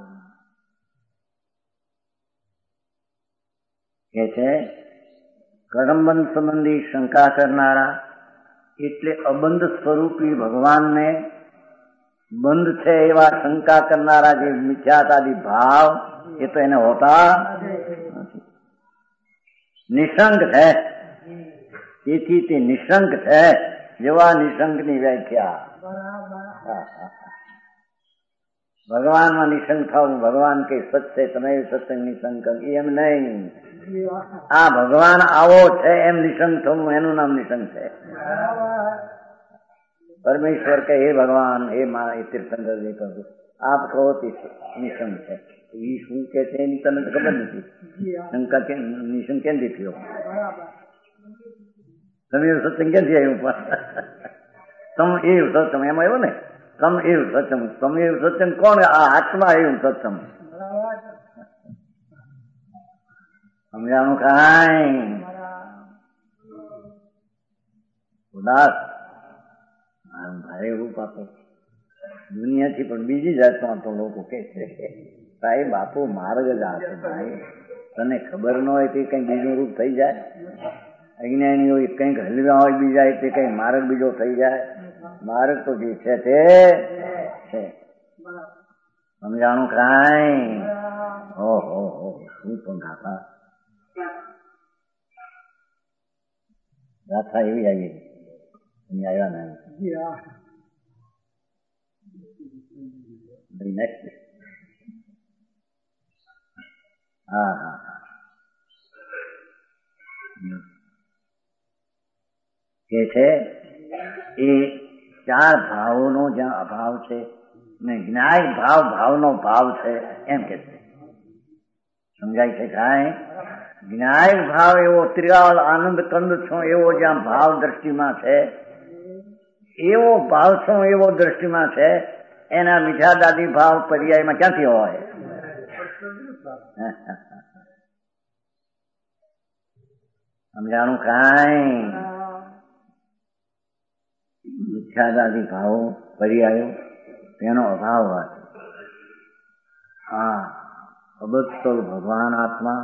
કે છે કર્મબંધ સંબંધી શંકા કરનારા એટલે અબંધ સ્વરૂપી ભગવાનને બંધ છે એવા શંકા કરનારા જે મિથ્યાતાદી ભાવ એ તો એને હોતા નથી. નિશંક છે, તેથી તે નિશંક છે. જેવા નિશંકની વ્યાખ્યા. ભગવાનમાં નિશંક થવું, ભગવાન કે સત્ય તમે સત્સંગ નિશંક એમ નહીં. આ ભગવાન આવો છે એમ નિશંક થવું એનું નામ નિશંક છે. પરમેશ્વર કે હે ભગવાન, હે મા, એ તીર્થંકર જે કહું આપ કહો તે નિશંક છે. એ શું કે છે એની તને ખબર નથી. શંકા કે નિશંક ક્યાંથી થયો? તમે સત્સંગ ક્યાંથી આવ્યું? તમ એવું સત્સંગ એમાં આવ્યો ને, તમ એવું સત્સંગ. તમે એવું સત્સંગ કોણ? આ આત્મા એવું સત્સંગ. સમજાણું કાંઈ? ઉદાસ ભારે એવું પાપો દુનિયાથી પણ બીજી જાતમાં તો લોકો કે છે ભાઈ બાપુ માર્ગ જ આ છે. ભાઈ તને ખબર ન હોય તે કઈ બીજું રૂપ થઈ જાય. અજ્ઞાની હોય કંઈક હલવ્યા હોય બીજા તે કઈ માર્ગ બીજો થઈ જાય. માર્ગ તો જે છે તે છે. સમજાણું કાંઈ? ઓહો શું પણ ગાથા ગાથા એવી આવી આવ્યા ને. હા કે છે એ ચાર ભાવોનો જ્યાં અભાવ છે ને જ્ઞાય ભાવ ભાવનો ભાવ છે એમ કે છે. સમજાય છે કાંઈ? જ્ઞાય ભાવ એવો ત્રિકાળ આનંદ કંદ છો એવો જ્યાં ભાવ દ્રષ્ટિમાં છે, એવો ભાવ છો એવો દ્રષ્ટિમાં છે, એના મીઠા દાદી ભાવ પર્યાયમાં ક્યાંથી હોય? સમજાણું કાંઈ? મીઠા દાદી ભાવો પર્યાયો તેનો અભાવ હોય. હા અબત્તલ ભગવાન આત્મા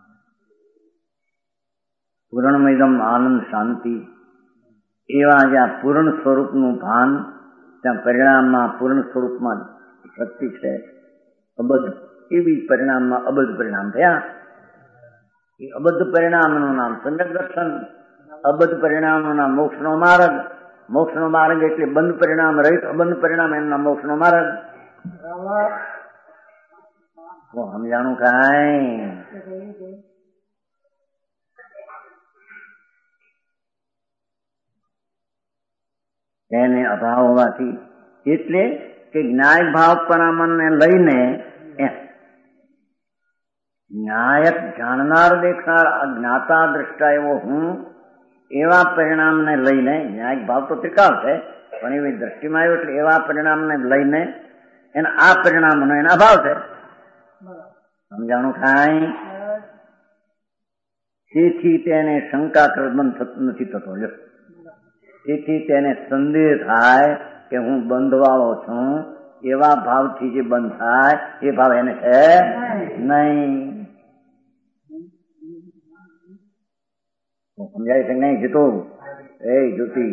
પૂર્ણમયદમ આનંદ શાંતિ એવા જ્યાં પૂર્ણ સ્વરૂપનું ભાન, ત્યાં પરિણામમાં પૂર્ણ સ્વરૂપમાં શક્તિ છે. અબદ્ધ એ બીજ પરિણામમાં અબદ્ધ પરિણામ થયા. એ અબદ્ધ પરિણામનું નામ સમ્યક દર્શન, અબદ્ધ પરિણામનું નામ મોક્ષનો માર્ગ. મોક્ષનો માર્ગ એટલે બંધ પરિણામ રહિત અબંધ પરિણામ, એનું નામ મોક્ષનો માર્ગ. સમજાણું કાંઈ? તેને અભાવ હોવાથી, એટલે કે ન્યાય ભાવ પરામણને લઈને ન્યાયક જાણનાર દેખનાર જ્ઞાતા દ્રષ્ટા એવો હું, એવા પરિણામને લઈને, ન્યાયિક ભાવ તો ત્રિકાળ છે પણ એવી દ્રષ્ટિમાં આવ્યો એટલે એવા પરિણામને લઈને એના આ પરિણામનો એના અભાવ છે. સમજાણું કાંઈ? તેથી તેને શંકા બંધ નથી થતો. તેથી તેને સંદેહ થાય કે હું બંધવાળો છું, એવા ભાવથી જે બંધ થાય એ ભાવ એને છે નહીં. સમજાય છે નહીં? જીતો એ જ્યોતિ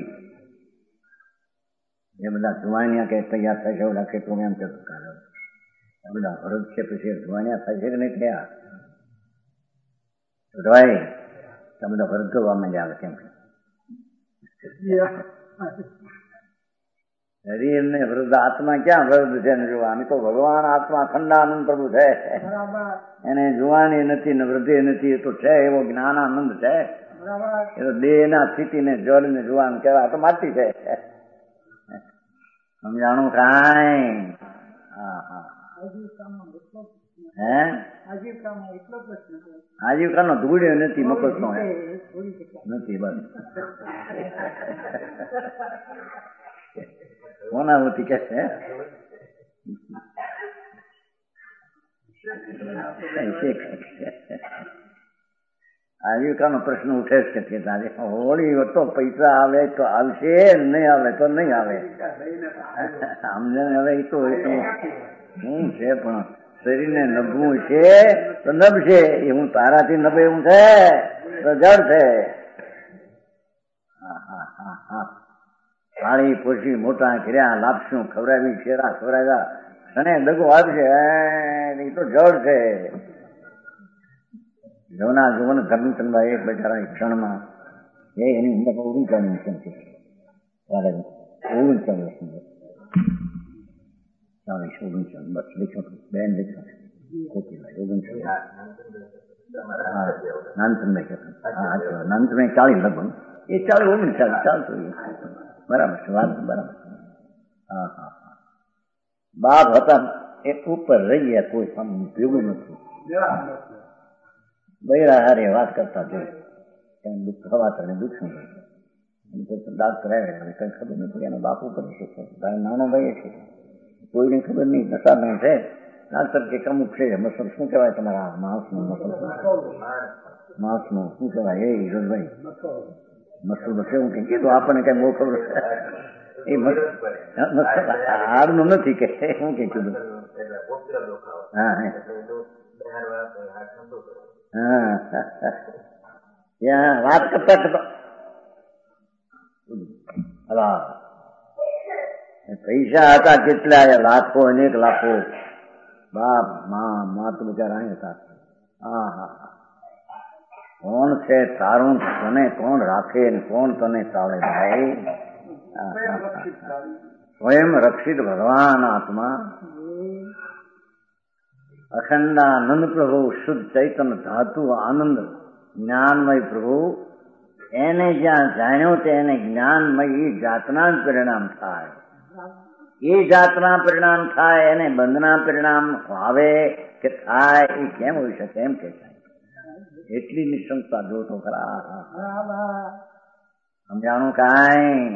એ બધા જુવાનિયા કે તૈયાર થાય છે, ઓલા ખેતરો એમ કે બધા ભરત છે પછી જુવાનિયા થાય છે કે નહીં થયા? ભાઈ તમે બધા ભરત જોવા માંડ્યા આવે કેમ? શરીર ને વૃદ્ધ આત્મા ક્યાં વૃદ્ધ છે ને જોવાની? તો ભગવાન આત્મા ખંડાનંદ પ્રભુ છે, એને જોવાની નથી ને વૃદ્ધિ નથી. એ તો છે એવો જ્ઞાનાનંદ છે. એ તો દેહ ના સ્થિતિ ને જળ ને જોવાનું કહેવાય, તો માટી છે. સમજાણું કાંઈ? હે આજીવિકાનો ધૂળ્યો નથી, મફતનો નથી. બસ કોનાવતી કે છે આજીવિકાનો પ્રશ્ન ઉઠે જ કે હોળી તો પૈસા આવે તો આવશે, નહીં આવે તો નહીં આવે. સમજણ? હવે એ તો શું છે, પણ શરીરને નભવું છે તો નભશે. એ હું તારાથી નભે એવું છે તો જડ છે. થાળી પોછી મોટા કર્યા, લાપશું ખવડાવી, શેરા ખવડાવ્યા, અને દગો આપશે એ તો જડ છે. જોના જોવન ધર્મચંદભાઈ એક બેચારા ક્ષણમાં એની ઉંમર 39 છે. 39 બસ લીખો બેન લીખો નાનચંદભાઈ કહેતા. હા નાનચંદભાઈ 40 લગભગ, એ 40 39 ચાલતું. બરાબર છે, વાત બરાબર. હા હા હા. બાપ હતા એ ઉપર રહી ગયા, કોઈ ભેગું નથી. બૈરા હારે વાત કરતા જોયું, દુઃખ હવા તને દુઃખ શું ડાક્ટર આવે કઈ ખબર નથી. એનો બાપુ કરી શકે, ભાઈ નાનો ભાઈ છે, કોઈને ખબર નહીં. નશામાં છે ડાક્ટર કે અમુક છે મસલ, શું કહેવાય તમારા માંસનું મસલ? માંસનું શું કહેવાય? એ હિરોજભાઈ મસલ બસે હું કઈ કીધું, આપણને કઈ બહુ ખબર એ હાડનું નથી કે હું કઈ કીધું. હા હા વાત કરતા કરતા પૈસા હતા કેટલા? લાખો, અનેક લાખો. બાપ મા તો બિચારા અહીં હતા. હા હા. કોણ છે તારું? તને કોણ રાખે ને કોણ તને તાળે? ભાઈ સ્વયં રક્ષિત ભગવાન આત્મા, અખંડાનંદ પ્રભુ, શુદ્ધ ચૈતન્ય ધાતુ આનંદ જ્ઞાનમય પ્રભુ, એને જ્યાં જાણ્યો તે એને જ્ઞાનમય એ જાતના જ પરિણામ થાય. એ જાતના પરિણામ થાય, એને બંધના પરિણામ આવે કે થાય એ કેમ હોય શકે? એમ કે થાય. એટલી નિશંકતા જો તો ખરા. સમજાણું કાંઈ?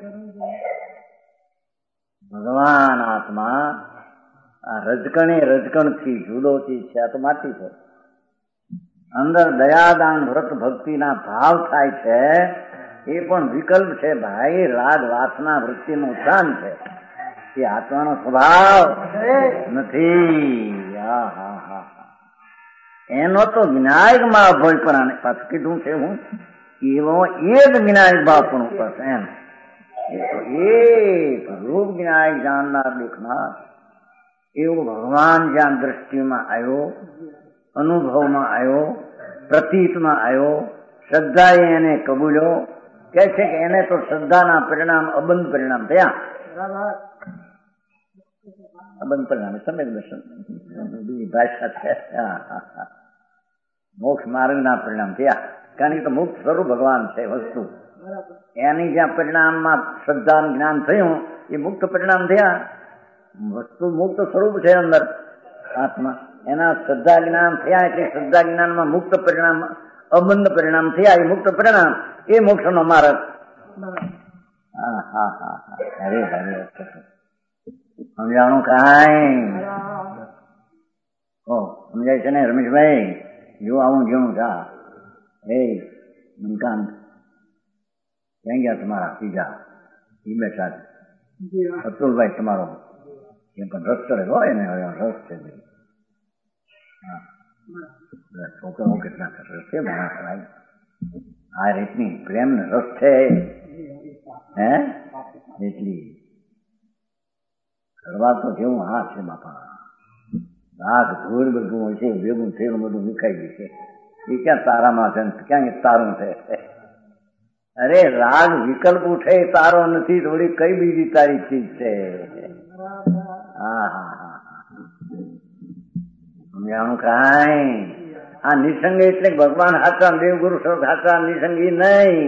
ભગવાન આત્મા આ રજકણથી જુદોથી છે. આ તો માટી છે. અંદર દયાદાન વ્રત ભક્તિના ભાવ થાય છે, એ પણ વિકલ્પ છે ભાઈ. રાગ વાસના વૃત્તિનું ઉત્થાન છે, એ આત્માનો સ્વભાવ નથી. એનો તો જ્ઞાયક ભાવ પણ પાછું કીધું છે હું, એવો એ જ જ્ઞાયક ભાવ પણ ઉપર છે એમ. એ તો એક રૂપ જ્ઞાયક જાણનાર દેખનાર એવું ભગવાન જ્યાં દ્રષ્ટિમાં આવ્યો, અનુભવમાં આવ્યો, પ્રતીતમાં આવ્યો, શ્રદ્ધાએ એને કબૂલ્યો, કે છે કે એને તો શ્રદ્ધાના પરિણામ અબંધ પરિણામ થયા. અબંધ પરિણામ સમજ દર્શન બીજી ભાષા છે. મોક્ષ માર્ગના પરિણામ થયા, કારણ કે મુક્ત સ્વરૂપ ભગવાન છે વસ્તુ. એની જ્યાં પરિણામમાં શ્રદ્ધા જ્ઞાન થયું એ મુક્ત પરિણામ થયા. વસ્તુ મુક્ત સ્વરૂપ છે અંદર આત્મા, એના શ્રદ્ધા જ્ઞાન થયા એટલે શ્રદ્ધા જ્ઞાનમાં મુક્ત પરિણામ અબંધ પરિણામ થયા. એ મુક્ત પરિણામ એ મોક્ષ નો માર્ગ. હા હા હા હા હરે હરે સમજાણું કાંઈ? સમજાય છે ને રમેશભાઈ? જો આવું જેવું જા હે મનકાંત ક્યાં ગયા તમારા ત્રીજા એ બેઠા અતુલભાઈ તમારો એ પણ રસ ચડે હોય ને રસ છે. છોકરાઓ કેટલા રસ છે માણસ આ રીતની પ્રેમ ને રસ છે હે એટલી કરવા તો જેવું હા છે બાપા. રાગ ધૂળ બધું હોય છે ભેગું થયેલું બધું વિખાઈ ગયું છે. એ ક્યાં તારામાં છે ક્યાં તારું છે? અરે રાગ વિકલ્પ ઉઠે તારો નથી, થોડી કઈ બીજી તારી ચીજ છે. હા હા હા સમજાણું કાંઈ? આ નિસંગ એટલે ભગવાન હાચા, દેવગુરુ સર્વ હાચા, નિસંગી નહીં.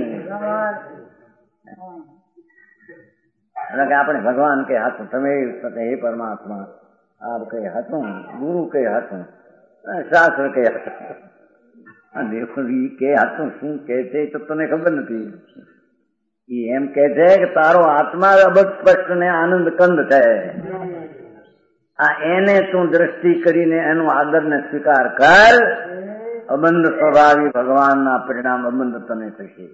એટલે કે આપણે ભગવાન કે હાથું, તમે હે પરમાત્મા આપ કઈ હાથું, ગુરુ કઈ હાથું, શાસ્ત્ર કઈ હાથું, દેવગુરુ કે હાથું શું કે છે તો તને ખબર નથી. એ એમ કે છે કે તારો આત્મા અબધ સ્પષ્ટ ને આનંદ કંદ છે. આ એને તું દ્રષ્ટિ કરીને એનો આદર ને સ્વીકાર કર. અબંધ સ્વભાવી ભગવાનના પરિણામ અબંધ તને થશે.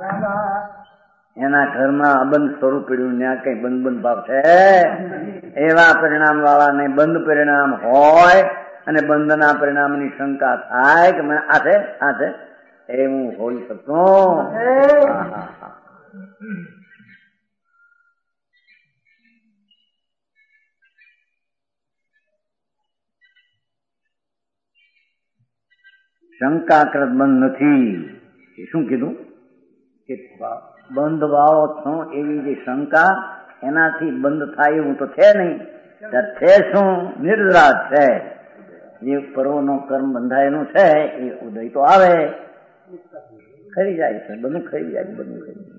એના ઘરમાં અબંધ સ્વરૂપ પીડ્યું ત્યાં કઈ બંધ બંધ ભાવ છે? એવા પરિણામ વાળાને બંધ પરિણામ હોય અને બંધના પરિણામની શંકા થાય કે મને આ છે એવું હોઈ શકતું. શંકાકૃત બંધ નથી. એ શું કીધું કે બંધ ભાવ છું એવી જે શંકા એનાથી બંધ થાય એવું તો છે નહીં. છે શું? નિર્જરાત છે. જે પર્વનો કર્મ બંધાયેલું છે એ ઉદય તો આવે, ખરી જાય છે, બધું ખરી જાય, બધું ખરી જાય.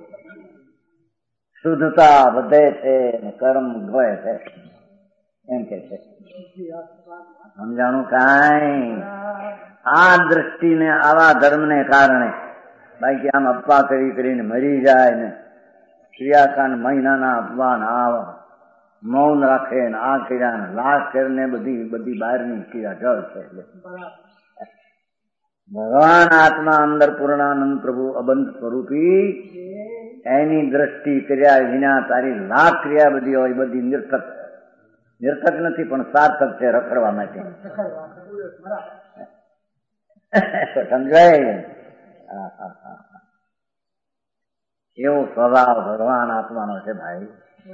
શુદ્ધતા વધે છે અને કર્મ ગોય છે એમ કે છે. સમજાણું કાંઈ? આ દ્રષ્ટિને આવા ધર્મને કારણે બાકી આમ અપવા કરીને મરી જાય ને ક્રિયાકાંડ મહિનાના અપવાન આવા મૌન રાખે ને આ કર્યા ને લાશ કરીને બધી બહારની ક્રિયા જળ છે. ભગવાન આત્મા અંદર પૂર્ણાનંદ પ્રભુ અબંધ સ્વરૂપી એની દ્રષ્ટિ કર્યા વિના તારી લાખ ક્રિયા બધી હોય બધી નિર્થક નથી પણ સાર્થક છે રખડવા માટે. સમજાય? એવો સ્વભાવ ભગવાન આત્માનો છે ભાઈ.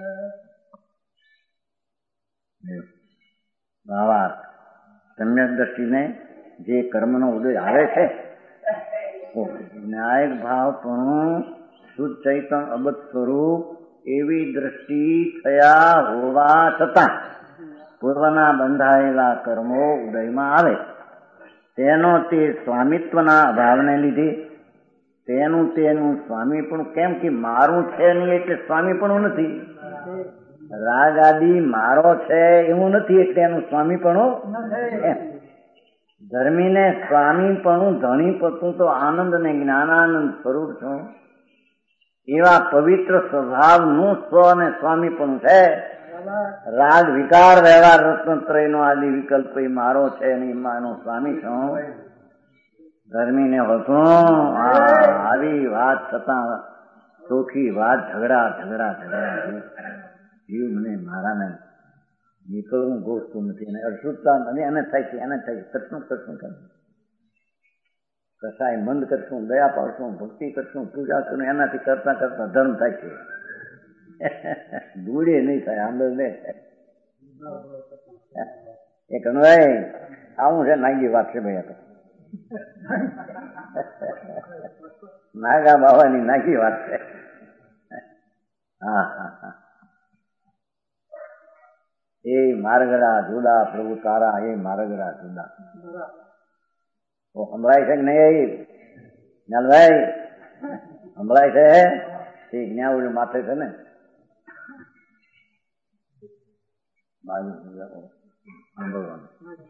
ભાવાર્થ સમ્યક દ્રષ્ટિને જે કર્મનો ઉદય આવે છે ન્યાયિક ભાવ પણ શુદ્ધ ચૈતન્ય અબધ સ્વરૂપ એવી દ્રષ્ટિ થયા હોવા છતાં પૂર્વના બંધાયેલા કર્મો ઉદયમાં આવે. તેનો તે સ્વામિત્વના અભાવને લીધે તેનું સ્વામીપણું, કેમ કે મારું છે નહીં એટલે સ્વામીપણું નથી. રાગ આદિ મારો છે એવું નથી એટલે એનું સ્વામીપણું. ધર્મીને સ્વામીપણું ધણીપતું તો આનંદ ને જ્ઞાનાનંદ સ્વરૂપ છું એવા પવિત્ર સ્વભાવનું સ્વ અને સ્વામીપણું છે. રાગ વિકાર વ્યવહાર રત્નત્રયનો આદિ વિકલ્પ મારો છે નહીં, માનો સ્વામી છું. ધર્મીને હતું આવી વાત છતાં ચોખ્ખી વાત ઝઘડા જીવ મને મારાને નીકળવું ગોઠતું નથી અને અશુદ્ધતા એને થાય છે કરશું કસાય મંદ કરશું, દયા પાડશું, ભક્તિ કરશું, પૂજા કરશું, એનાથી કરતા ધર્મ થાય છે. દૂડે નહીં થાય, આંદર નહીં થાય. એ કનુભાઈ આવું છે નાગી વાત છે ભાઈ. તો નાગા બાવાની નાગી વાત છે. હા હા હા. એ માર્ગડા જુદા પ્રભુ તારા, એ માર્ગડા જુદા. તો સંભળાય છે કે નહીં જ્ઞાનભાઈ? સંભળાય છે? એ જ્ઞાન માથે છે ને સાંભળવાનું.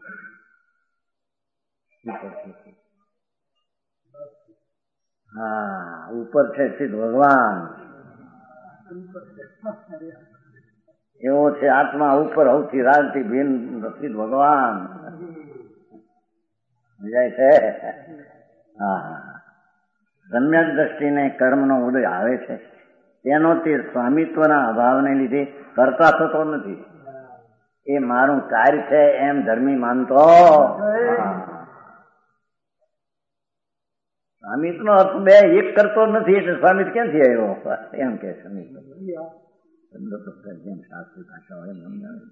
હા, ઉપર છે સિદ્ધ ભગવાન. એવો છે આત્મા ઉપર સૌથી રાજથી ભીન સિદ્ધ ભગવાન. સમજાય છે? હા. સમ્યક દ્રષ્ટિને કર્મનો ઉદય આવે છે તેનો તે સ્વામિત્વના અભાવને લીધે કરતા થતો નથી. એ મારું કાર્ય છે એમ ધર્મી માનતો. સ્વામિત્વ અર્થ બે એક કરતો નથી એટલે સ્વામિત્વ ક્યાંથી આવ્યો એમ કે સ્વામિત્વ. જેમ શાસ્ત્રી ભાષા હોય સમજાવે.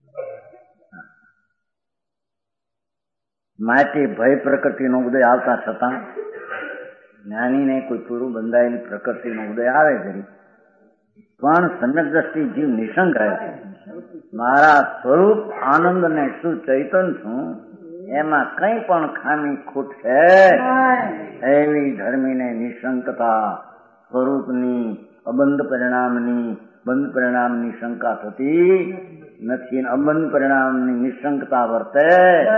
માટે ભય પ્રકૃતિનો ઉદય આવતા છતાં જ્ઞાનીને કોઈ પૂરું બંધાયેલી પ્રકૃતિનો ઉદય આવે ખરી, પણ સમ્યક દ્રષ્ટિ જીવ નિશંક રહે છે. મારા સ્વરૂપ આનંદ ને શું ચૈતન છું એમાં કઈ પણ ખામી ખૂટ છે એવી ધર્મીને નિશંકતા સ્વરૂપની અબંધ પરિણામની બંધ પરિણામની શંકા થતી નથી. અબંધ પરિણામની નિશંકતા વર્તે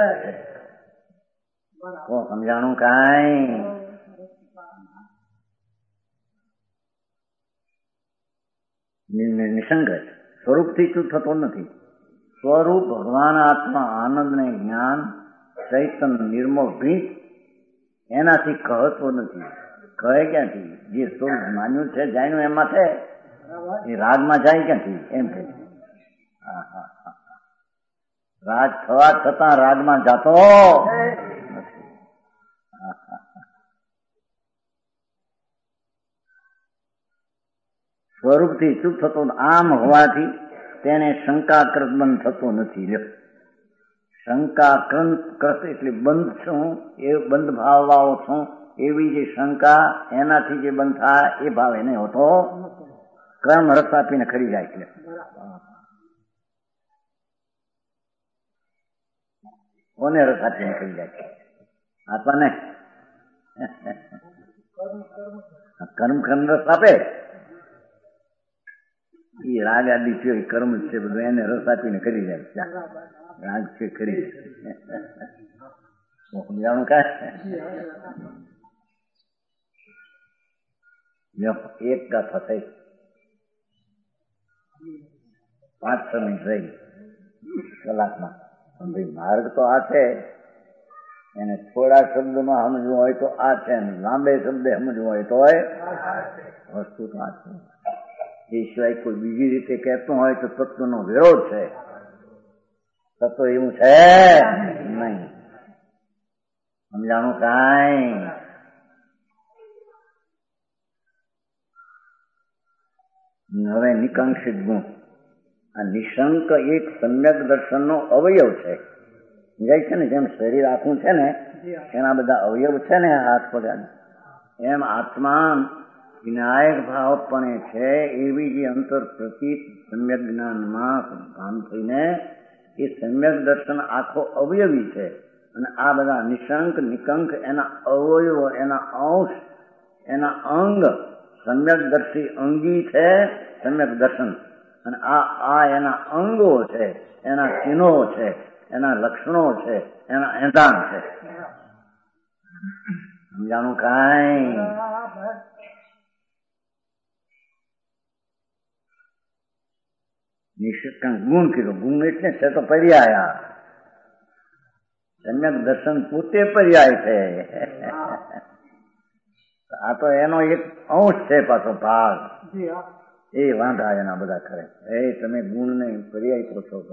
તો સમજાણું કાંઈ? નિશંક સ્વરૂપથી ચૂત થતો નથી. સ્વરૂપ ભગવાન આત્મા આનંદ ને જ્ઞાન ચૈતન નિર્મળ ભીત એનાથી કહતો નથી. કહે ક્યાંથી? જે સ્વરૂપ માન્યું છે જાણ્યું એમાં છે. એ રાગમાં જાય ક્યાંથી? એમ કે રાગ થવા છતાં રાગમાં જાતો સ્વરૂપથી ચૂપ થતો. આમ હોવાથી તેને શંકાકૃત બંધ થતો નથી. શંકાકૃત એટલે બંધ છું, એ બંધ ભાવ વાળો છું એવી જે શંકા એનાથી જે બંધ થાય એ ભાવ એને હોતો કર્મ રસ આપીને ખરી જાય છે. કોને રસ આપીને ખરી જાય છે? આત્માને. કર્મ રસ આપે એ રાગ આદિ છે, કર્મ છે બધું એને રસ આપીને કરી જાય. રાગ છે કરી સમજાણું કાંઈ? એક ગાથા થઈ 5-6 મિનિટ રહી કલાકમાં. ભાઈ માર્ગ તો આ છે, એને થોડા શબ્દમાં સમજવું હોય તો આ છે, લાંબે શબ્દે સમજવું હોય તો વસ્તુ તો આ છે. એ સિવાય કોઈ બીજી રીતે કહેતું હોય તો તત્વનો વિરોધ છે. તત્વ એવું છે નહીં. સમજાણું કાંઈ? હવે નિકાંક્ષિત ગુણ. આ નિશંક એક સમ્યક દર્શનનો અવયવ છે. સમજાય છે ને? જેમ શરીર આખું છે ને એના બધા અવયવ છે ને હાથ પગ, એમ આત્મા વિનાયક ભાવ પણ છે. એવી જે અંતર પ્રતીત સમ્યક જ્ઞાનમાં ભાન થઈને એ સમ્યક દર્શન આખો અવયવી છે. અને આ બધા નિશંક નિકંક એના અવયવો, એના અંશ, એના અંગ. સમ્યક દર્શી અંગી છે સમ્યક દર્શન, અને આ એના અંગો છે, એના ચિહ્નો છે, એના લક્ષણો છે, એના એંધાણ છે. સમજાણું કાંઈ? નિશ્ચિત ગુણ કીધું. ગુણ એટલે છે તો પર્યાય. સમ્યક દર્શન પોતે પર્યાય છે. આ તો એનો એક અંશ છે પાછો ભાગ. એ વાંધા એના બધા કરે. તમે ગુણ ને પર્યાય કહો છો,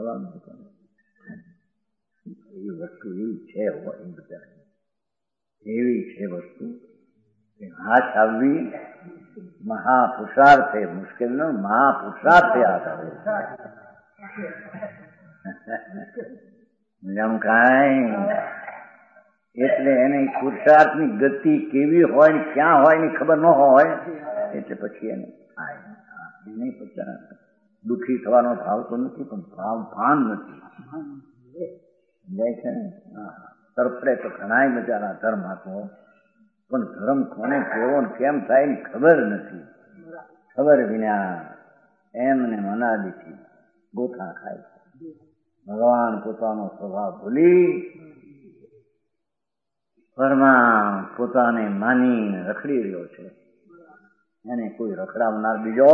એવી વસ્તુ એવી છે. એવી છે વસ્તુ હાથ આવવી મહાપુરુષાર્થ છે. મુશ્કેલ નો મહાપુરુષાર્થ છે. જાણું કાંઈ એટલે એને પુરુષાર્થની ગતિ કેવી હોય ને ક્યાં હોય ની ખબર ન હોય એટલે પછી એને થાય નહીં. પછી દુઃખી થવાનો ભાવ તો નથી, પણ ભાન નથી. જાય છે ને તરફડે તો ઘણા બચારા ધર્મ આપો, પણ ધર્મ કોને કેવો ને કેમ થાય ને ખબર નથી. ખબર વિના એમને અનાદિથી ગોથા ખાય છે. ભગવાન પોતાનો સ્વભાવ ભૂલી ઘરમાં પોતાને માની રખડી રહ્યો છે. એને કોઈ રખડાવનાર બીજો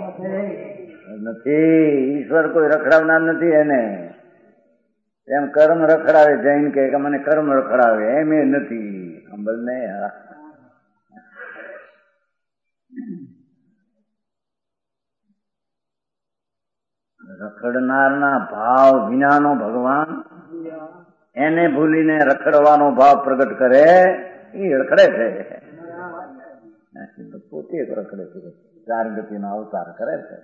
નથી. ઈશ્વર કોઈ રખડાવનાર નથી એને. એમ કર્મ રખડાવે, જૈન કે મને કર્મ રખડાવે, એમ એ નથી. અંબલ ને રખડનારના ભાવ વિનાનો ભગવાન એને ભૂલીને રખડવાનો ભાવ પ્રગટ કરે, એ રખડે છે. પોતે જ રખડે છે, ચાર ગતિનો અવતાર કરે છે.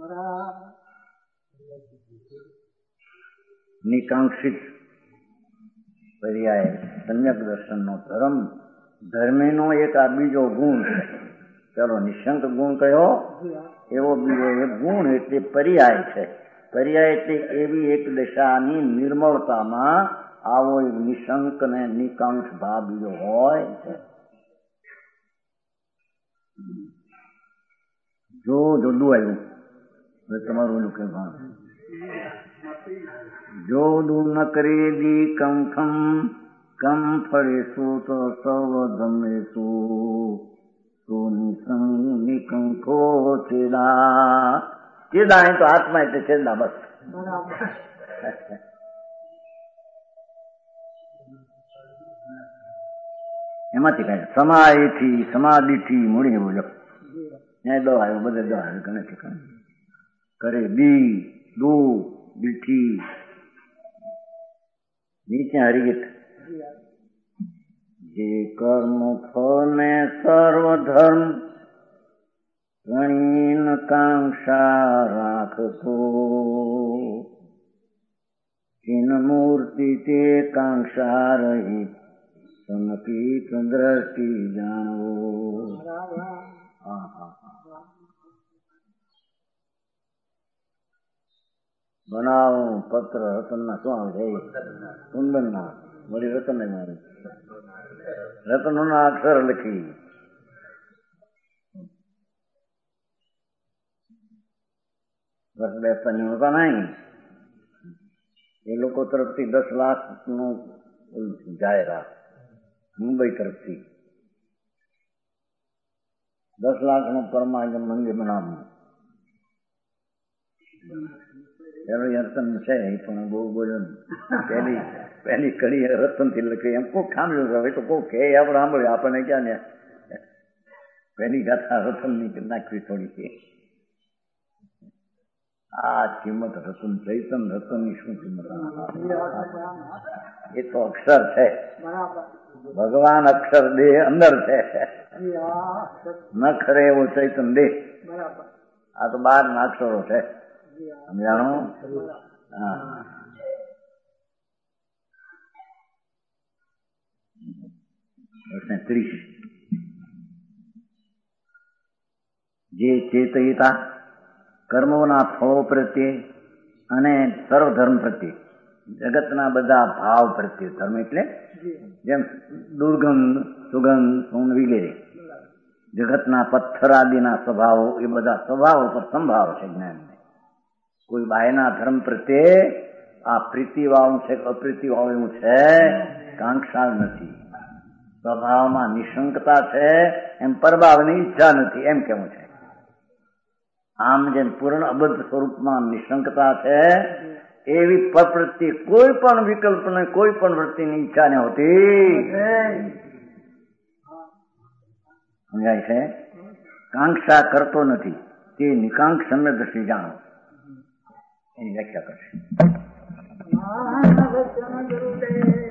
નિકાંક્ષિત પર્યાય સમ્યક દર્શનનો ધર્મ, ધર્મીનો એક આ બીજો ગુણ છે. ચાલો નિશંક ગુણ કયો, એવો બીજો એક ગુણ એટલે પર્યાય છે. પર્યાય એટલે એવી એક દશાની નિર્મળતામાં આવો નિશંક ને નિકાંક્ષ ભાવ બીજો હોય. જો જોડું આવ્યું હવે તમારું એનું કહેવાનું. જો દૂર ન કરી દી કંઠમ કમ ફળેશું તો સૌ ગમેશું તો નિકંઠો ચેદા. ચેદા એ તો આત્મા એટલે ચેદા, બસ. એમાંથી કઈ સમાધિથી સમાધિથી મૂડી બોલો ન્યાય દો આવ્યો, બધે દો આવ્યો, ગણે ઠેકાણે કરે દી દો દીઠી નીચે હરિગીત. જે કર્મ ફળ ને સર્વ ધર્મ ગણીન કાંક્ષા રાખતો, ચિન્હ મૂર્તિ તે કાંક્ષા રહી સમકીત દ્રષ્ટિ જાણવો. બનાવો પત્ર રતનના શું આવે છે? કુંદનના વળી રતન મારી રતનોના અક્ષર લખી બસ બેસતા હોતા નહીં. એ લોકો તરફથી 10 લાખનું જાહેરાત મુંબઈ તરફથી 10 લાખનું પરમાનંદ મંદિર બનાવવું. પેલો રતન છે પણ બહુ બોલ્યો ને પહેલી કડી રતન થી લખી એમ કોઈ ખામ્યું હવે તો કોઈ કે આપણે સાંભળ્યું આપણને ક્યાં ને પહેલી ગાથા રતન ની નાખવી થોડી. આ કિંમત રતન ચૈતન રતન ની શું કિંમત? એ તો અક્ષર છે, ભગવાન અક્ષર દેહ અંદર છે, ન ખરે એવો ચૈતન દેહ. આ તો 12 ના અક્ષરો છે, સમજાણું? હા. વર્ષને 30 જે ચેતયિતા કર્મોના ફળો પ્રત્યે અને સર્વધર્મ પ્રત્યે, જગતના બધા ભાવ પ્રત્યે, ધર્મ એટલે જેમ દુર્ગંધ સુગંધ સૌન વગેરે જગતના પથ્થર આદિના સ્વભાવો, એ બધા સ્વભાવો પર સંભાવ છે જ્ઞાનને. કોઈ બાયના ધર્મ પ્રત્યે આ પ્રીતિવાળું છે કે અપ્રીતિવાળું છે કાંક્ષા નથી. સ્વભાવમાં નિશંકતા છે, એમ પરભાવની ઈચ્છા નથી, એમ કેવું છે. આમ જેમ પૂર્ણ અબદ્ધ સ્વરૂપમાં નિશંકતા છે, એવી પર પ્રત્યે કોઈ પણ વિકલ્પ ને કોઈ પણ વૃત્તિની ઈચ્છા ને હોતી સમજાય છે. કાંક્ષા કરતો નથી તે નિકાંક્ષ સમ્યદર્શી જાણો, એની વ્યાખ્યા કરશે.